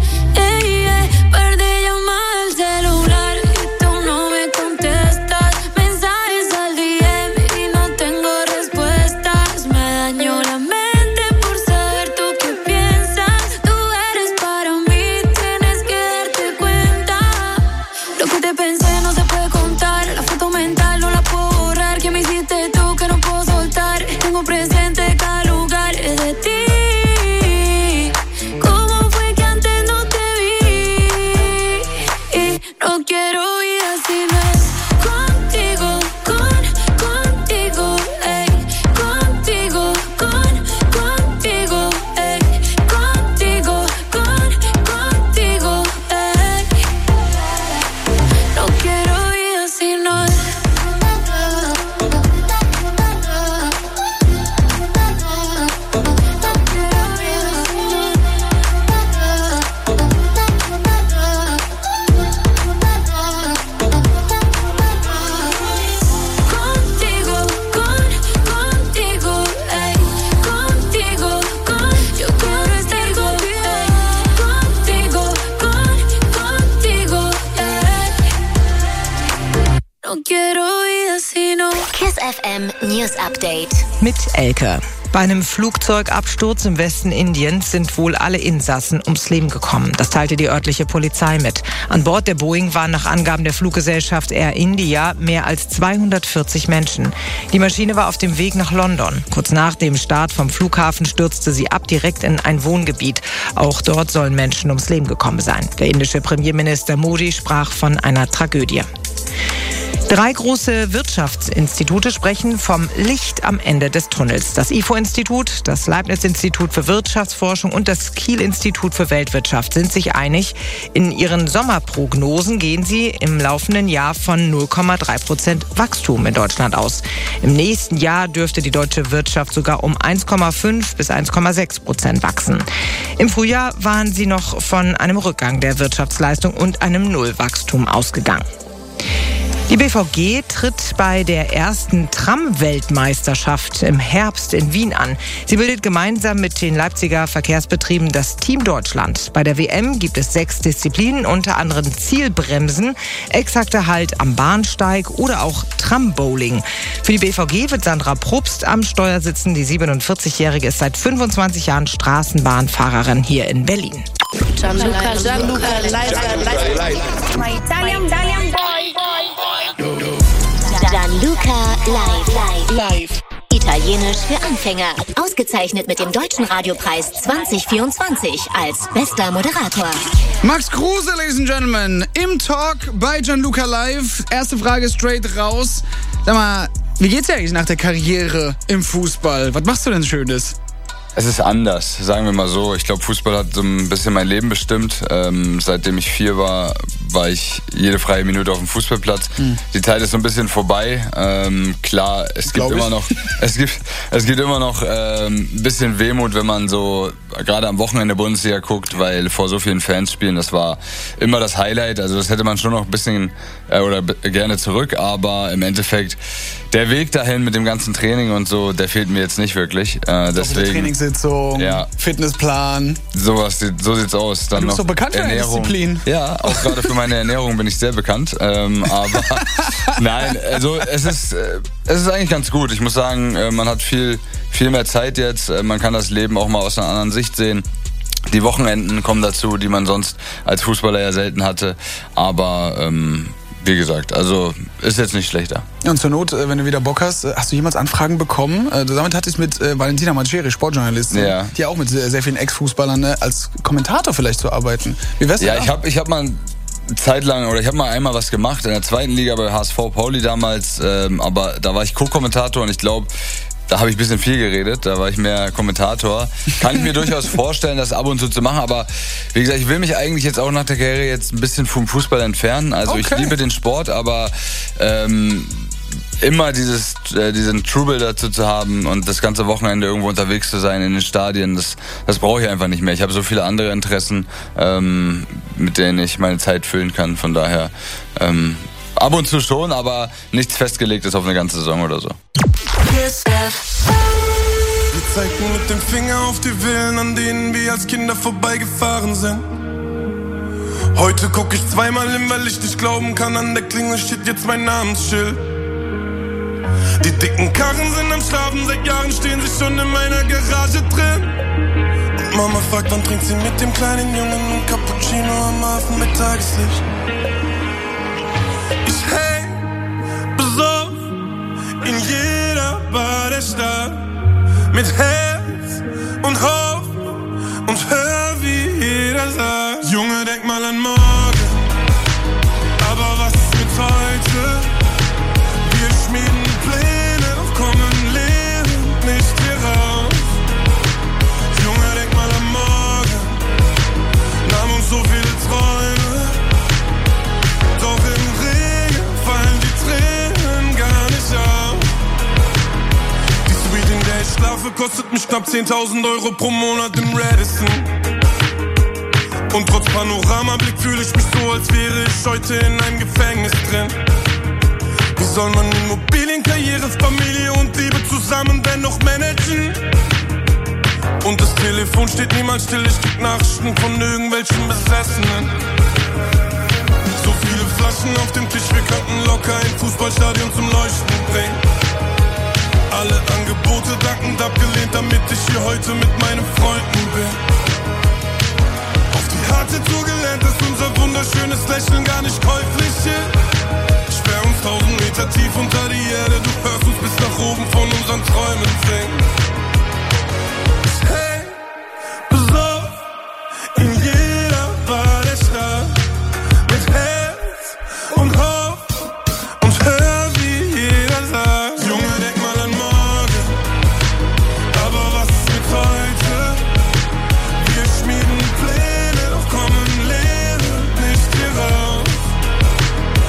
Perdí llamada al celular y tú no me contestas. Mensajes al DM y no tengo respuestas. Me dañó la mente por saber tú qué piensas. Tú eres para mí, tienes que darte cuenta. Lo que te pensé no se puede contar. La foto mental no la puedo borrar. ¿Qué me hiciste tú que no puedo soltar? Tengo presente cada lugar de ti. ¿Cómo fue que antes no te vi? Y no quiero vida si no es contigo, contigo, ey, contigo, contigo, ey, contigo, contigo, ey. No quiero vida si no es. Contigo, contigo, ey, contigo, yo quiero estar contigo, contigo, ey. No quiero vida si no. Kiss FM News Update. Mit Elke. Bei einem Flugzeugabsturz im Westen Indiens sind wohl alle Insassen ums Leben gekommen. Das teilte die örtliche Polizei mit. An Bord der Boeing waren nach Angaben der Fluggesellschaft Air India mehr als 240 Menschen. Die Maschine war auf dem Weg nach London. Kurz nach dem Start vom Flughafen stürzte sie ab direkt in ein Wohngebiet. Auch dort sollen Menschen ums Leben gekommen sein. Der indische Premierminister Modi sprach von einer Tragödie. 3 große Wirtschaftsinstitute sprechen vom Licht am Ende des Tunnels. Das IFO-Institut, das Leibniz-Institut für Wirtschaftsforschung und das Kiel-Institut für Weltwirtschaft sind sich einig. In ihren Sommerprognosen gehen sie im laufenden Jahr von 0,3% Wachstum in Deutschland aus. Im nächsten Jahr dürfte die deutsche Wirtschaft sogar um 1,5 bis 1,6% wachsen. Im Frühjahr waren sie noch von einem Rückgang der Wirtschaftsleistung und einem Nullwachstum ausgegangen. Die BVG tritt bei der ersten Tram-Weltmeisterschaft im Herbst in Wien an. Sie bildet gemeinsam mit den Leipziger Verkehrsbetrieben das Team Deutschland. Bei der WM gibt es 6 Disziplinen, unter anderem Zielbremsen, exakter Halt am Bahnsteig oder auch Trambowling. Für die BVG wird Sandra Probst am Steuer sitzen. Die 47-Jährige ist seit 25 Jahren Straßenbahnfahrerin hier in Berlin. Gianluca live. My Italian boy. Gianluca live. Italienisch für Anfänger. Ausgezeichnet mit dem Deutschen Radiopreis 2024 als bester Moderator. Max Kruse, Ladies and Gentlemen, im Talk bei Gianluca Live. Erste Frage straight raus. Sag mal, wie geht's dir eigentlich nach der Karriere im Fußball? Was machst du denn Schönes? Es ist anders, sagen wir mal so. Ich glaube, Fußball hat so ein bisschen mein Leben bestimmt. Seitdem ich 4 war, war ich jede freie Minute auf dem Fußballplatz. Die Zeit ist so ein bisschen vorbei. Klar, es gibt immer noch ein bisschen Wehmut, wenn man so gerade am Wochenende Bundesliga guckt, weil vor so vielen Fans spielen, das war immer das Highlight. Also das hätte man schon noch ein bisschen gerne zurück, aber im Endeffekt der Weg dahin mit dem ganzen Training und so, der fehlt mir jetzt nicht wirklich. Deswegen Trainingssitzung, Fitnessplan. So sieht's aus. Dann du bist noch doch bekannt für deine Disziplin. Ja, auch gerade für meine Ernährung bin ich sehr bekannt. Aber nein, also es ist eigentlich ganz gut. Ich muss sagen, man hat viel mehr Zeit jetzt. Man kann das Leben auch mal aus einer anderen Sicht sehen. Die Wochenenden kommen dazu, die man sonst als Fußballer ja selten hatte. Aber wie gesagt, also ist jetzt nicht schlechter. Und zur Not, wenn du wieder Bock hast, hast du jemals Anfragen bekommen? Damit hatte ich es mit Valentina Maceri, Sportjournalistin, die auch mit sehr vielen Ex-Fußballern als Kommentator vielleicht zu arbeiten. Wie wär's denn? Ja, ich hab mal ich habe mal einmal was gemacht in der 2. Liga bei HSV Pauli damals, aber da war ich Co-Kommentator und ich glaube, da habe ich ein bisschen viel geredet, da war ich mehr Kommentator. Kann ich mir durchaus vorstellen, das ab und zu machen, aber wie gesagt, ich will mich eigentlich jetzt auch nach der Karriere jetzt ein bisschen vom Fußball entfernen. Also ich liebe den Sport, aber immer diesen Trubel dazu zu haben und das ganze Wochenende irgendwo unterwegs zu sein in den Stadien, das brauche ich einfach nicht mehr. Ich habe so viele andere Interessen, mit denen ich meine Zeit füllen kann. Von daher ab und zu schon, aber nichts Festgelegtes auf eine ganze Saison oder so. Wir zeigten mit dem Finger auf die Villen, an denen wir als Kinder vorbeigefahren sind. Heute guck ich zweimal hin, weil ich nicht glauben kann, an der Klingel steht jetzt mein Namensschild. Die dicken Karren sind am Schlafen, seit Jahren stehen sie schon in meiner Garage drin. Und Mama fragt, wann trinkt sie mit dem kleinen Jungen ein Cappuccino am Hafen mit Tageslicht. Ich häng besoffen in jeder Bar der Stadt, mit Herz und Hoffnung und hör, wie jeder sagt: Junge, denk mal an morgen, aber was ist mit heute? Wir schmieden Pläne, doch kommen lebend nicht hier raus. Junge, denk mal an morgen, nahm uns so viele Träume, doch im Regen fallen die Tränen gar nicht auf. Die Suite, in der ich schlafe, kostet mich knapp 10.000 Euro pro Monat im Radisson. Und trotz Panoramablick fühle ich mich so, als wäre ich heute in einem Gefängnis drin. Wie soll man Immobilien, Karriere, Familie und Liebe zusammen dennoch managen? Und das Telefon steht niemals still, ich krieg Nachrichten von irgendwelchen Besessenen. So viele Flaschen auf dem Tisch, wir könnten locker ein Fußballstadion zum Leuchten bringen. Alle Angebote dankend abgelehnt, damit ich hier heute mit meinen Freunden bin. Auf die harte Tour gelernt, dass unser wunderschönes Lächeln gar nicht käuflich ist. Sperr uns 1000 Meter tief unter die Erde, du hörst uns bis nach oben von unseren Träumen singen. Hey, besoffen in jeder Bar der Stadt, mit Herz und Hoffnung und hör, wie jeder sagt: Junge, denk mal an morgen, aber was ist mit heute? Wir schmieden Pläne, doch kommen lebend nicht hier raus.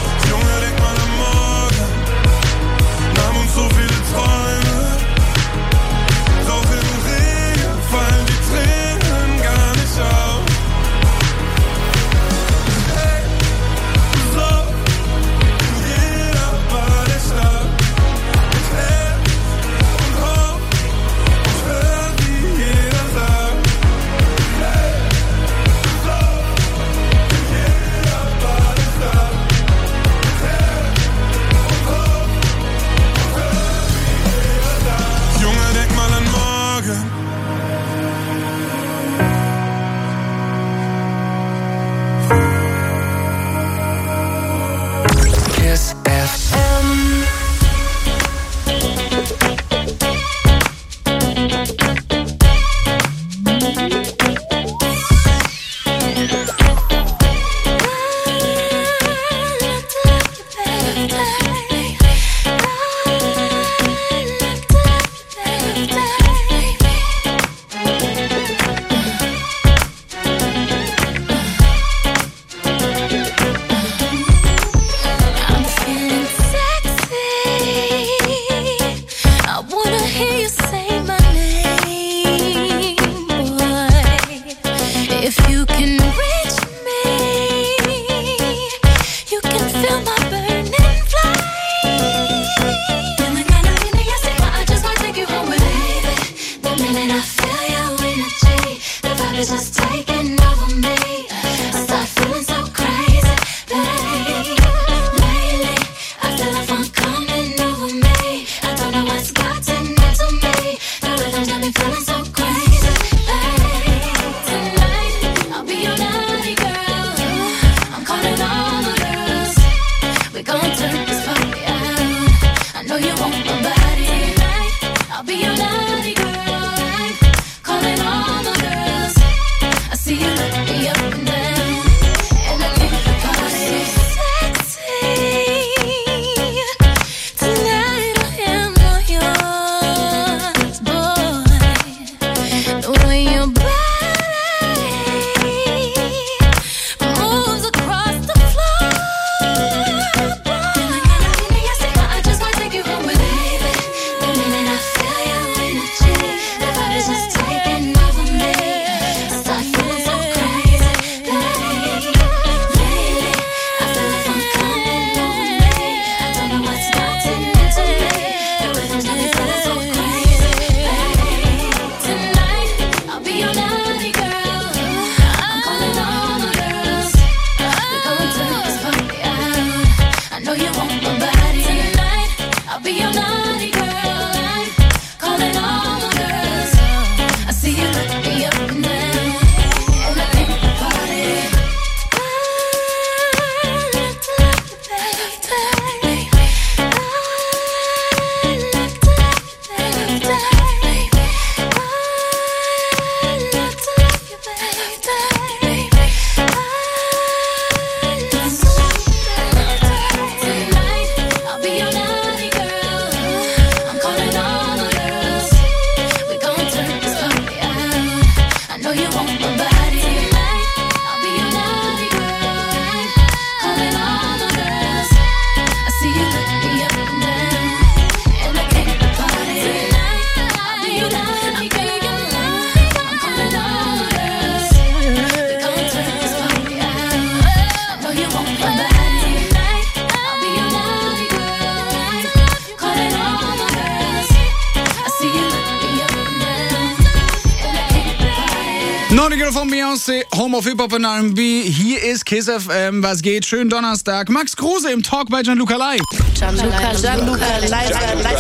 Nonigel von Beyoncé, Home of Hip-Hop und R&B. Hier ist Kiss FM. Was geht? Schönen Donnerstag. Max Kruse im Talk bei Gianluca Live. Gianluca live.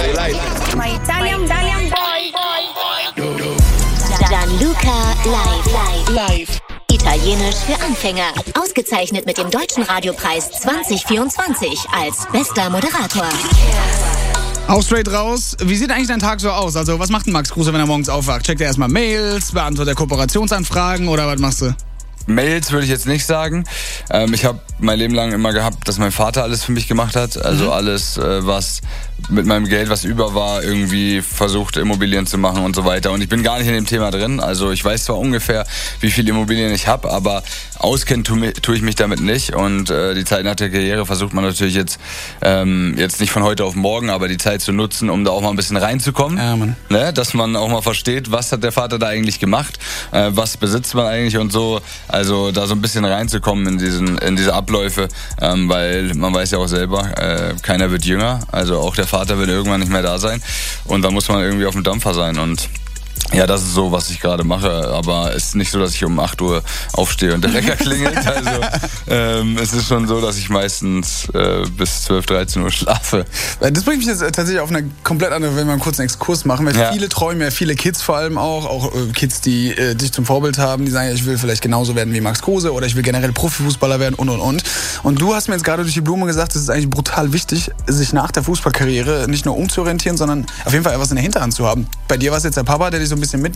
My Italian boy. Gianluca live. Italienisch für Anfänger. Ausgezeichnet mit dem Deutschen Radiopreis 2024 als bester Moderator. Auch straight raus. Wie sieht eigentlich dein Tag so aus? Also, was macht denn Max Kruse, wenn er morgens aufwacht? Checkt er erstmal Mails, beantwortet er Kooperationsanfragen oder was machst du? Mails würde ich jetzt nicht sagen. Ich habe mein Leben lang immer gehabt, dass mein Vater alles für mich gemacht hat. Also alles, was mit meinem Geld, was über war, irgendwie versucht, Immobilien zu machen und so weiter. Und ich bin gar nicht in dem Thema drin. Also ich weiß zwar ungefähr, wie viele Immobilien ich habe, aber auskennen tue ich mich damit nicht. Und die Zeit nach der Karriere versucht man natürlich jetzt nicht von heute auf morgen, aber die Zeit zu nutzen, um da auch mal ein bisschen reinzukommen. Ja, Mann. Ne? Dass man auch mal versteht, was hat der Vater da eigentlich gemacht, was besitzt man eigentlich und so. Also da so ein bisschen reinzukommen in diese Abläufe, weil man weiß ja auch selber, keiner wird jünger. Also auch der Vater wird irgendwann nicht mehr da sein und da muss man irgendwie auf dem Dampfer sein und ja, das ist so, was ich gerade mache, aber es ist nicht so, dass ich um 8 Uhr aufstehe und der Wecker klingelt. Also es ist schon so, dass ich meistens bis 12, 13 Uhr schlafe. Das bringt mich jetzt tatsächlich auf eine komplett andere, wenn wir einen kurzen Exkurs machen, weil viele träumen ja, viele Kids vor allem auch Kids, die dich zum Vorbild haben, die sagen, ja, ich will vielleicht genauso werden wie Max Kruse oder ich will generell Profifußballer werden und. Und du hast mir jetzt gerade durch die Blume gesagt, es ist eigentlich brutal wichtig, sich nach der Fußballkarriere nicht nur umzuorientieren, sondern auf jeden Fall etwas in der Hinterhand zu haben. Bei dir war es jetzt der Papa, der dich so ein bisschen mitnimmt.